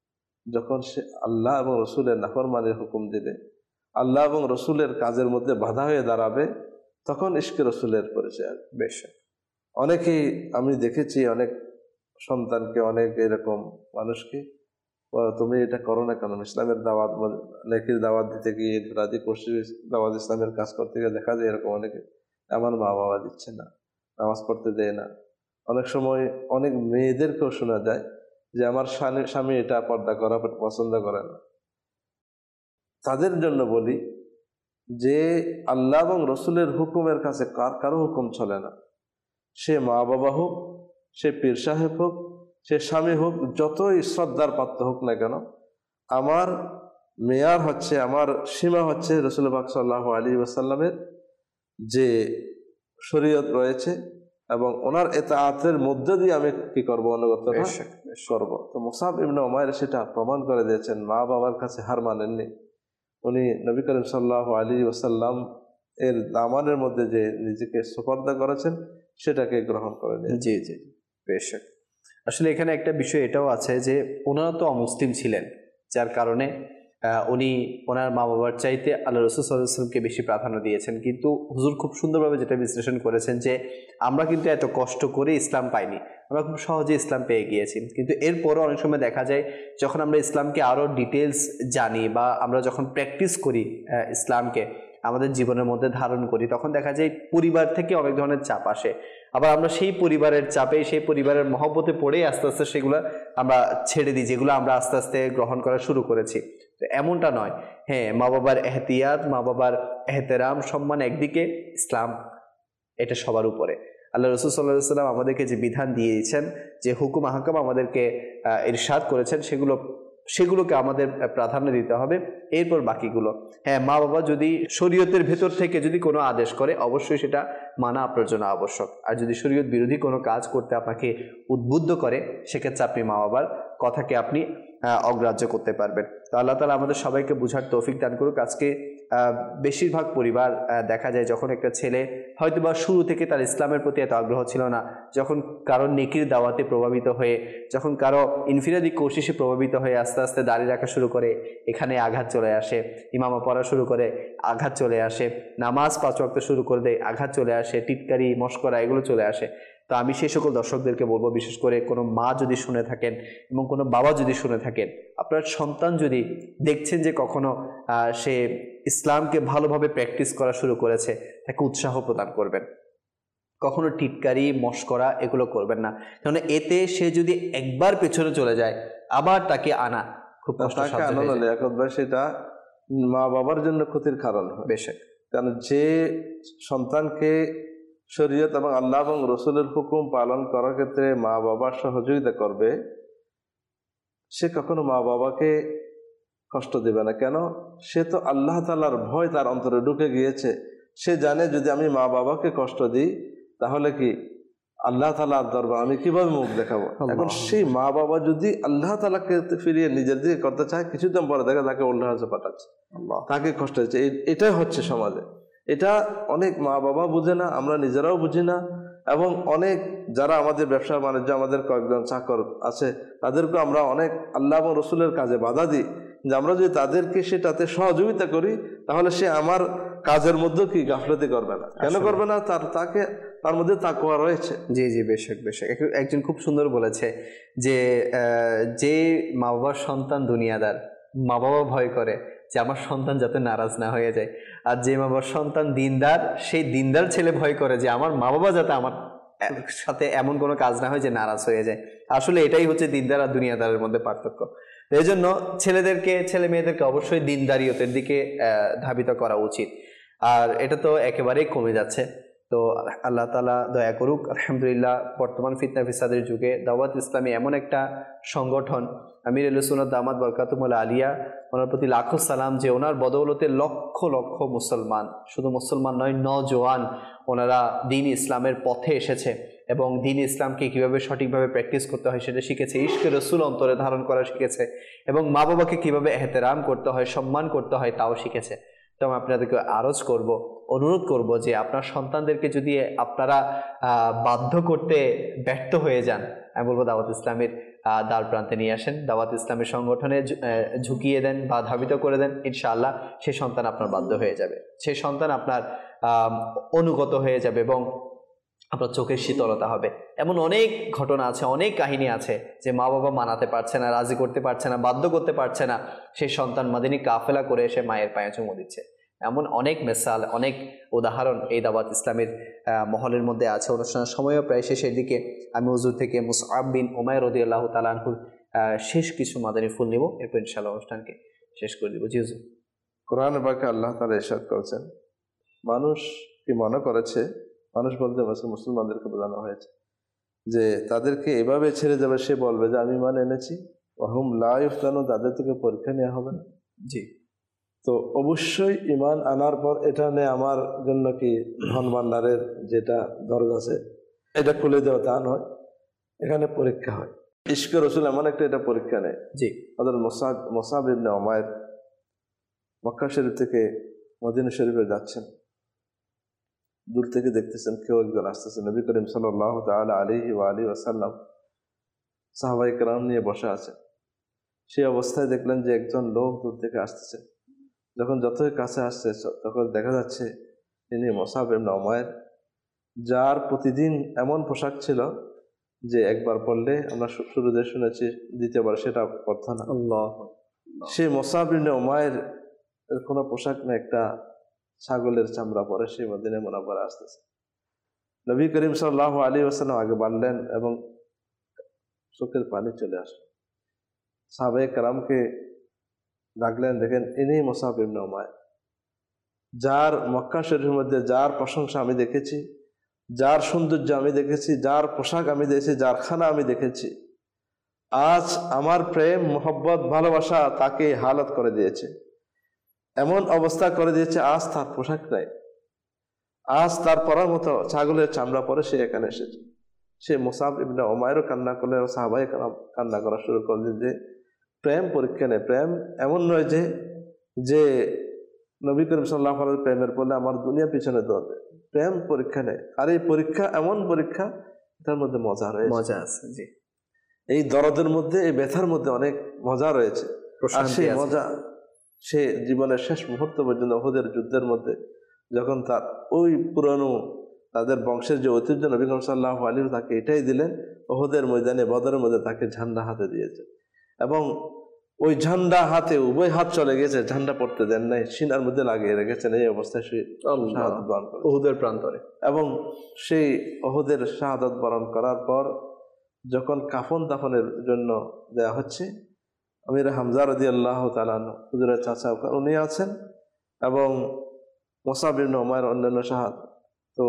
Speaker 4: যখন সে আল্লাহ এবং রসুলের নাফরমানির হুকুম দিবে, আল্লাহ এবং রসুলের কাজের মধ্যে বাধা হয়ে দাঁড়াবে, তখন ইশকে রসুলের পরিচয় আসবে।
Speaker 2: বেশ,
Speaker 4: অনেকেই আমি দেখেছি, অনেক সন্তানকে, অনেক এরকম মানুষকে, তুমি এটা করো না কেন, ইসলামের দাওয়াত, নেকির দাওয়াত দিতে গিয়ে, রাজি খুশি দাওয়াত ইসলামের কাজ করতে গিয়ে দেখা যায় এরকম অনেকে, আমার মা বাবা দিচ্ছে না, নামাজ পড়তে দেয় না। অনেক সময় অনেক মেয়েদেরকেও শোনা যায় যে আমার স্বামী এটা পর্দা করা পছন্দ করে না। তাদের জন্য বলি যে আল্লাহ এবং রসুলের হুকুমের কাছে কারো হুকুম চলে না। সে মা বাবা হোক, সে পীর সাহেব হোক, সে স্বামী হোক, যতই শ্রদ্ধার পাত্র হোক না কেন, আমার মেয়ার হচ্ছে, আমার সীমা হচ্ছে রসুল পাক সাল্লাল্লাহু আলাইহি ওয়াসাল্লামের যে শরীয়ত রয়েছে এবং ওনার ইতাআতের মধ্য দিয়ে আমি কি করব, অনুগত করব। তো মুসাব ইবনে উমাইর সেটা প্রমাণ করে দিয়েছেন, মা বাবার কাছে হার মানেননি। উনি নবী করিম সাল্লাল্লাহু আলাইহি ওয়াসাল্লাম এর দামানের মধ্যে যে নিজেকে সুপর্দা করেছেন সেটাকে গ্রহণ করে নিয়েছেন।
Speaker 2: জি জি, বেশ। আসলে এখানে একটা বিষয় এটাও আছে যে ওনারা তো অমুসলিম ছিলেন, যার কারণে উনি ওনার মা বাবার চাইতে আল্লাহ রাসূল সাল্লাল্লাহু আলাইহি ওয়াসাল্লামকে বেশি প্রাধান্য দিয়েছেন। কিন্তু হুজুর খুব সুন্দরভাবে যেটা বিশ্লেষণ করেছেন যে আমরা কিন্তু এত কষ্ট করে ইসলাম পাইনি, আমরা খুব সহজে ইসলাম পেয়ে গিয়েছি। কিন্তু এরপরও অনেক সময় দেখা যায় যখন আমরা ইসলামকে আরও ডিটেলস জানি বা আমরা যখন প্র্যাকটিস করি ইসলামকে আমাদের জীবনের মধ্যে ধারণ করি, তখন দেখা যায় পরিবার থেকে অনেক ধরনের চাপ আসে। আবার আমরা সেই পরিবারের চাপে, সেই পরিবারের মহব্বতে পড়েই আস্তে আস্তে সেগুলো আমরা ছেড়ে দিই, যেগুলো আমরা আস্তে আস্তে গ্রহণ করা শুরু করেছি। তো এমনটা নয়। হ্যাঁ, মা বাবার এহতিয়াত, মা বাবার এহতেরাম, সম্মান একদিকে, ইসলাম এটা সবার উপরে। আল্লাহ রাসূল সাল্লাল্লাহু আলাইহি ওয়াসাল্লাম আমাদেরকে যে বিধান দিয়েছেন, যে হুকুম আহকাম আমাদেরকে ইরশাদ করেছেন, সেগুলোকে আমাদের প্রাধান্য দিতে হবে, এরপর বাকিগুলো। হ্যাঁ, মা বাবা যদি শরীয়তের ভেতর থেকে যদি কোনো আদেশ করে অবশ্যই সেটা মানা আপনার জন্য আবশ্যক। আর যদি শরীয়ত বিরোধী কোনো কাজ করতে আপনাকে উদ্বুদ্ধ করে, সেক্ষেত্রে আপনি মা বাবার কথাকে আপনি অগ্রাহ্য করতে পারবেন। তো আল্লাহ তাআলা আমাদের সবাইকে বুঝার তৌফিক দান করুক। আজকে বেশিরভাগ পরিবার দেখা যায় যখন একটা ছেলে হয়তোবা শুরু থেকে তার ইসলামের প্রতি এত আগ্রহ ছিল না, যখন কারো নেকির দাওয়াতে প্রভাবিত হয়ে, যখন কারো ইনফিরাদি কোশিশে প্রভাবিত হয়ে আস্তে আস্তে দাঁড়িয়ে রাখা শুরু করে, এখানে আঘাত চলে আসে, ইমামা পড়া শুরু করে, আঘাত চলে আসে, নামাজ 5 ওয়াক্ত শুরু করে দেয়, আঘাত চলে আসে, টিটকারি মশকরা এগুলো চলে আসে। তো আমি সেই সকল দর্শকদেরকে বলবো, বিশেষ করে কোনো মা যদি শুনে থাকেন এবং কোনো বাবা যদি শুনে থাকেন, আপনার সন্তান যদি দেখছেন যে কখনো সে ইসলামকে ভালোভাবে প্র্যাকটিস করা শুরু করেছে, তাকে উৎসাহ প্রদান করবেন। কখনো টিটকারি মশকরা এগুলো করবেন না, কারণ এতে সে যদি একবার পেছনে চলে যায় আবার তাকে আনা খুব কষ্টসাধ্য হয়ে যায়।
Speaker 4: একবার সেটা মা বাবার জন্য ক্ষতির কারণ হয়।
Speaker 2: বেশ,
Speaker 4: কারণ যে সন্তানকে শরীয়ত এবং আল্লাহ এবং রসুলের হুকুম পালন করার ক্ষেত্রে মা বাবার সহযোগিতা করবে, সে কখনো মা বাবাকে কষ্ট দেবে না। কেন? সে তো আল্লাহ তাআলার ভয় তার অন্তরে ঢুকে গিয়েছে। সে জানে যদি আমি মা বাবাকে কষ্ট দিই তাহলে কি আল্লাহ তাআলার দরবার আমি কিভাবে মুখ দেখাবো। এখন সেই মা বাবা যদি আল্লাহ তাআলাকে ফিরিয়ে নিজের দিকে করতে চায়, কিছুদিন পরে দেখা তাকে অন্য হাজে পাঠাচ্ছে, তাকে কষ্ট হচ্ছে। এটাই হচ্ছে সমাজে। এটা অনেক মা বাবা বুঝে না, আমরা নিজেরাও বুঝি না, এবং অনেক যারা আমাদের ব্যবসা বাণিজ্য, আমাদের কয়েকজন চাকর আছে, তাদেরকে আমরা অনেক আল্লাহ এবং রসুলের কাজে বাধা দিই, যে আমরা যদি তাদেরকে সেটাতে সহযোগিতা করি তাহলে সে আমার কাজের মধ্যে কি গাফলতি করবে না। কেন করবে না? তার মধ্যে তাকওয়া রয়েছে।
Speaker 2: জি জি, বেশক বেশক। একজন খুব সুন্দর বলেছে যে যে মা বাবার সন্তান দুনিয়াদার, মা বাবা ভয় করে যে আমার সন্তান যাতে নারাজ না হয়ে যায়, আর যে মা বাবার সন্তান দিনদার, সেই দিনদার ছেলে ভয় করে যে আমার মা বাবা যাতে আমার সাথে এমন কোনো কাজ না হয় যে নারাজ হয়ে যায়। আসলে এটাই হচ্ছে দিনদার আর দুনিয়াদারের মধ্যে পার্থক্য। এই জন্য ছেলে মেয়েদেরকে অবশ্যই দিনদারিয়তের দিকে ধাবিত করা উচিত। আর এটা তো একেবারেই কমে যাচ্ছে। তো আল্লাহ তাআলা দয়া করুক। আলহামদুলিল্লাহ, বর্তমান ফিতনা ফিসাদের যুগে দাওয়াত ইসলামী এমন একটা সংগঠন, আমির আহলে সুন্নাত দামাত বরকাতুহুল আলিয়া, ওনার প্রতি লাখো সালাম, যে ওনার বদৌলতে লক্ষ লক্ষ মুসলমান, শুধু মুসলমান নয়, নওজোয়ান, ওনারা দ্বীন ইসলামের পথে এসেছে এবং দ্বীন ইসলামকে কীভাবে সঠিকভাবে প্র্যাকটিস করতে হয় সেটা শিখেছে, ইশকে রসুল অন্তরে ধারণ করা শিখেছে, এবং মা বাবাকে কীভাবে এহতেরাম করতে হয়, সম্মান করতে হয় তাও শিখেছে। তো আমি আপনাদেরকে আরজ করব অনুরোধ করব যে আপনার সন্তানদেরকে যদি আপনারা বাধ্য করতে ব্যর্থ হয়ে যান, আমি বলবো দাওয়াত ইসলামের দ্বার প্রান্তে নিয়ে আসেন, দাওয়াত ইসলামের সংগঠনে ঝুঁকিয়ে দেন বা ধাবিত করে দেন, ইনশাআল্লাহ সেই সন্তান আপনার বাধ্য হয়ে যাবে, সেই সন্তান আপনার অনুগত হয়ে যাবে এবং আপনার চোখের শীতলতা হবে। এমন অনেক ঘটনা আছে, অনেক কাহিনী আছে যে মা বাবা মানাতে পারছে না, রাজি করতে পারছে না, বাধ্য করতে পারছে না, সেই সন্তান মাদিনী কাফেলা করে এসে মায়ের পায়ে চুমু দিচ্ছে। এমন অনেক মিসাল, অনেক উদাহরণ এই দাওয়াত ইসলামের মহলের মধ্যে আছে। অনুষ্ঠানের সময়ও প্রায় শেষের দিকে। আমি হুজুর থেকে মুসআব বিন উমাইর রাদিয়াল্লাহু তাআলা আনহুর শেষ কিছু মাদানী ফুল নিব, এরপর ইনশাআল্লাহ অনুষ্ঠানকে শেষ করে দিব। জি হুজুর।
Speaker 4: কোরআনে পাকে আল্লাহ তাআলা ইরশাদ করেছেন, মানুষ কি মনে করেছে, মানুষ বলতে মুসলমানদেরকে বোঝানো হয়েছে যে তাদেরকে এভাবে ছেড়ে যাবে, সে বলবে যে আমি ঈমান এনেছি, ওয়াহুম লা ইফতানু, তাদের থেকে পরীক্ষা নেওয়া হবে না।
Speaker 2: জি।
Speaker 4: তো অবশ্যই ঈমান আনার পর এটা নিয়ে আমার জন্য কি ধন ভান্ডারের যেটা দরজা আছে এটা খুলে দেওয়া তা নয়, এখানে পরীক্ষা হয়। ইশকে রসুল এমন একটা এটা পরীক্ষা নেয়।
Speaker 2: জি।
Speaker 4: হযরত মুসআব ইবনে উমাইর মক্কা শরীফ থেকে মদিনা শরীফে যাচ্ছেন, দূর থেকে দেখতেছেন কেউ একজন আসতেছে। নবী করিম সাল্লাল্লাহু তাআলা আলাইহি ওয়া আলিহি ওয়াসাল্লাম সাহাবায়ে কেরাম নিয়ে বসে আছেন। সেই অবস্থায় দেখলেন যে একজন লোক দূর থেকে আসতেছে। যখন যতই কাছে আসছে তখন দেখা যাচ্ছে তিনি মুসআব ইবনে উমাইর, যার প্রতিদিন এমন পোশাক ছিল যে একবার পরলে আমরা শুরুতে শুনেছি দ্বিতীয়বার সেটা পরত না। সেই মুসআব ইবনে উমাইর এর কোনো পোশাক না, একটা ছাগলের চামড়া পরে সেই মদিনা মুনাওয়ারা আসতেছে। নবী করিম সাল্লাল্লাহু আলাইহি ওয়াসাল্লাম আগে বাড়লেন এবং চোখের পানি চলে আসলো। সাহাবায়ে কেরামকে ডাকলেন, দেখেন ইনি মুসআব ইবনে উমাইর, যার মক্কা শরীফের মধ্যে যার প্রশংসা আমি দেখেছি, যার সৌন্দর্য আমি দেখেছি, যার পোশাক আমি দেখেছি, যার খানা আমি দেখেছি, আজ আমার প্রেম মোহব্বত ভালোবাসা তাকে হালত করে দিয়েছে, এমন অবস্থা করে দিয়েছে আজ তার পোশাক নাই, আজ তার পরার মতো ছাগলের চামড়া পরে সে এখানে এসেছে। সে মুসআব ইবনে উমাইরও কান্না করলেন, সাহাবায়ে কেরাম কান্না করা শুরু করলেন যে প্রেম পরীক্ষা নেই। প্রেম এমন নয় যে নবী করিম সাল্লাল্লাহু আলাইহি ওয়াসাল্লাম প্রেমের বলে আমার দুনিয়া পিছনে দৌড়বে। প্রেম পরীক্ষা নেই, আর এই পরীক্ষা এমন পরীক্ষা, এটার মধ্যে মজা রয়েছে,
Speaker 2: মজা আছে। জি।
Speaker 4: এই দরদের মধ্যে, এই ব্যথার মধ্যে অনেক মজা রয়েছে। আর সেই মজা সে জীবনের শেষ মুহূর্ত পর্যন্ত উহুদের যুদ্ধের মধ্যে যখন তার ওই পুরানো তাদের বংশের যে ঐতিহ্য নবী করিম সাল্লাল্লাহু আলাইহি ওয়াসাল্লাম তাকে এটাই দিলেন, উহুদের ময়দানে বদরের মধ্যে তাকে ঝান্ডা হাতে দিয়েছে এবং ওই ঝান্ডা হাতে উভয় হাত চলে গেছে, ঝান্ডা পড়তে দেন নাই, সিনার মধ্যে লাগিয়ে রেখেছেন। এই অবস্থায় সে শাহাদাত বরণ করে
Speaker 2: উহুদের প্রান্তরে। এবং
Speaker 4: সেই উহুদের শাহাদাত বরণ করার পর যখন কাফন দাফনের জন্য দেয়া হচ্ছে, আমির হামজা রাদিয়াল্লাহু তাআলা আনহু হুজুরের চাচা উনি আছেন এবং মুসআব ইবনে উমাইর অন্যান্য শাহাদ। তো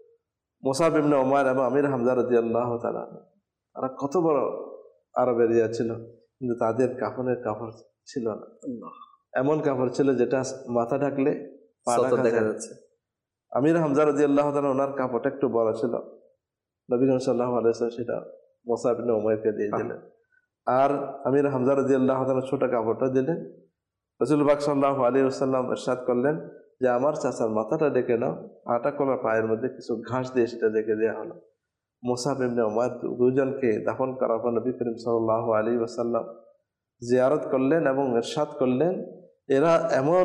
Speaker 4: মুসআব ইবনে উমাইর এবং আমির হামজা রাদিয়াল্লাহু তাআলা তারা কত বড় আরবের ইয়া ছিল, কিন্তু তাদের কাফনের কাপড় ছিল না। এমন কাপড় ছিল যেটা মাথা ঢাকলে পা দেখা যাচ্ছে। আমির হামজা রাদিয়াল্লাহু তাআলা ওনার কাপড়টা একটু বড় ছিল, নবী করিম সাল্লাল্লাহু আলাইহি ওয়াসাল্লাম সেটা মুসআব ইবনে উমাইরকে দিয়ে দিলেন। আর আমির হামজা রাদিয়াল্লাহু তাআলা ছোট কাপড়টা দিলেন। রাসূল পাক সাল্লাল্লাহু আলাইহি ওয়াসাল্লাম ইরশাদ করলেন যে আমার চাচার মাথাটা ডেকে নাও, আটা কলা পায়ের মধ্যে কিছু ঘাস দিয়ে সেটা ডেকে দেওয়া হলো। মুসআব ইবনে উমাইর দুজনকে দাফন করার পর নবী করিম সাল্লাল্লাহু আলাইহি ওয়াসাল্লাম জিয়ারত করলেন এবং ইরশাদ করলেন, এরা এমন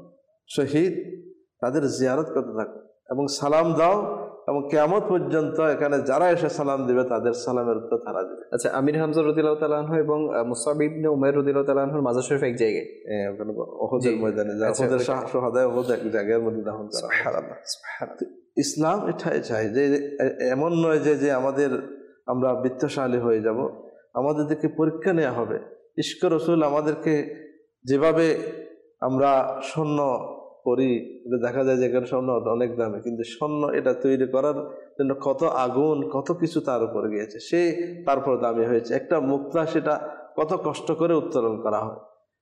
Speaker 4: শহীদ, তাদের জিয়ারত করতে থাকো এবং সালাম দাও এবং কিয়ামত পর্যন্ত এখানে যারা এসে সালাম দিবে তাদের সালামের উত্তর তারা দিবে।
Speaker 2: আচ্ছা, আমির হামজা রাদিয়াল্লাহু তাআলা আনহু এবং মুসআব ইবনে উমাইর রাদিয়াল্লাহু তাআলা আনহুর মাজার শরীফ এক জায়গায়,
Speaker 4: ওখানে উহুদের ময়দানে, উহুদের শাহাদা উহুদ এক জায়গার মধ্যে দাফন করা। সুবহানাল্লাহ, সুবহানাল্লাহ। ইসলাম এটাই চাই যে এমন নয় যে আমাদের আমরা বিত্তশালী হয়ে যাব, আমাদেরকে পরীক্ষা নেওয়া হবে। ইশকে রসুল আমাদেরকে যেভাবে আমরা স্বর্ণ করি, দেখা যায় যে এখানে স্বর্ণ অনেক দামে, কিন্তু স্বর্ণ এটা তৈরি করার জন্য কত আগুন, কত কিছু তার উপরে গিয়েছে, সে তারপর দামি হয়েছে। একটা মুক্তা সেটা কত কষ্ট করে উত্তোলন করা হয়,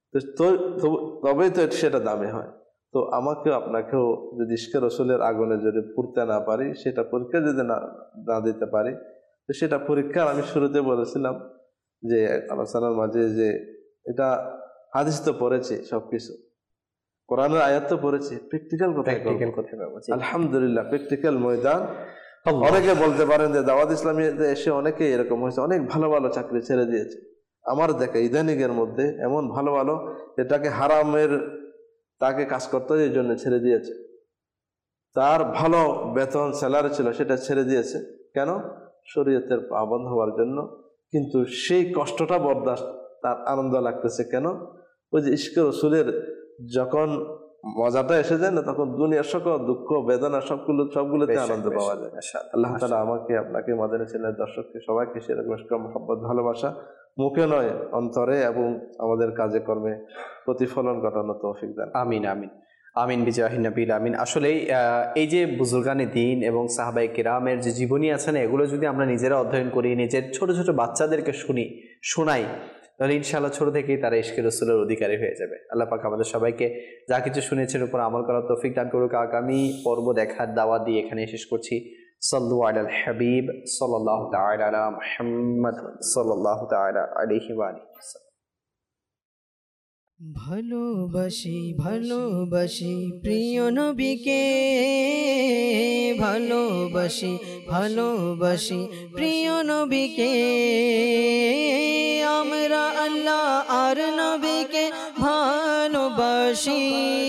Speaker 4: তবেই তো সেটা দামি হয়। তো আমাকেও আপনাকেও যদি ইশকে রসুলের আগুনে যদি পুড়তে না পারি, সেটা পরীক্ষা যদি না দিতে পারি, তো সেটা পরীক্ষার, আমি শুরুতে বলেছিলাম যে আলোচনার মাঝে যে এটা হাদিস তো পড়েছি সবকিছু, কোরআনের আয়াত তো পড়েছি, প্র্যাকটিক্যাল কোথায় করব?
Speaker 2: প্র্যাকটিক্যাল কোথায় পাবো? জি।
Speaker 4: আলহামদুলিল্লাহ প্র্যাকটিক্যাল ময়দান।
Speaker 2: আল্লাহ।
Speaker 4: অনেকে বলতে পারেন যে দাওয়াত ইসলামীতে এসে অনেকেই এরকম হয়েছে, অনেক ভালো ভালো চাকরি ছেড়ে দিয়েছে। আমার দেখা ইদানিংয়ের মধ্যে এমন ভালো ভালো এটাকে হারামের তাকে কাজ করতে হয় এই জন্য ছেড়ে দিয়েছে, তার ভালো বেতন স্যালারি ছিল সেটা ছেড়ে দিয়েছে, কেন? শরীয়তের পাবন্ধ হওয়ার জন্য। কিন্তু সেই কষ্টটা বরদাস্ত, তার আনন্দ লাগতেছে কেন? ওই যে ইশকে রসুলের যখন মজাটা এসে যায় না, তখন দুনিয়ার সকল দুঃখ বেদনা সবগুলোতে আনন্দ পাওয়া যায়। আল্লাহ তাআলা আমাকে, আপনাকে, মাদানী চ্যানেলের দর্শককে সবাইকে সেরকম মহব্বত ভালোবাসা মুখে নয় অন্তরে এবং আমাদের কাজে কর্মে প্রতিফলন ঘটানো তৌফিক দান।
Speaker 2: আমিন আমিন আমিন বিজাহিন নবীল আমিন। আসলে এই যে বুজুর্গানে দিন এবং সাহাবায়ে কেরামের যে জীবনী আছে না, এগুলো যদি আমরা নিজেরা অধ্যয়ন করি, নিজের ছোট ছোট বাচ্চাদেরকে শোনাই, তাহলে ইনশাআল্লাহ ছোট থেকেই তারা ইশকে রাসূলের অধিকারী হয়ে যাবে। আল্লাহ পাক আমাদের সবাইকে যা কিছু শুনেছেন উপর আমল করার তৌফিক দান করুক। আগামী পর্ব দেখার দাওয়াত দিয়ে এখানে শেষ করছি। সাল্লু আলাল হাবিব সাল্লাল্লাহু তাআলা আলা মুহাম্মদ সাল্লাল্লাহু তাআলা আলাইহি ওয়া আলিহি ওয়াসাল্লাম।
Speaker 1: ভালোবাসি ভালোবাসি প্রিয় নবীকে, ভালোবাসি ভালোবাসি প্রিয় নবীকে, আমরা আল্লাহ আর নবীকে ভালোবাসি।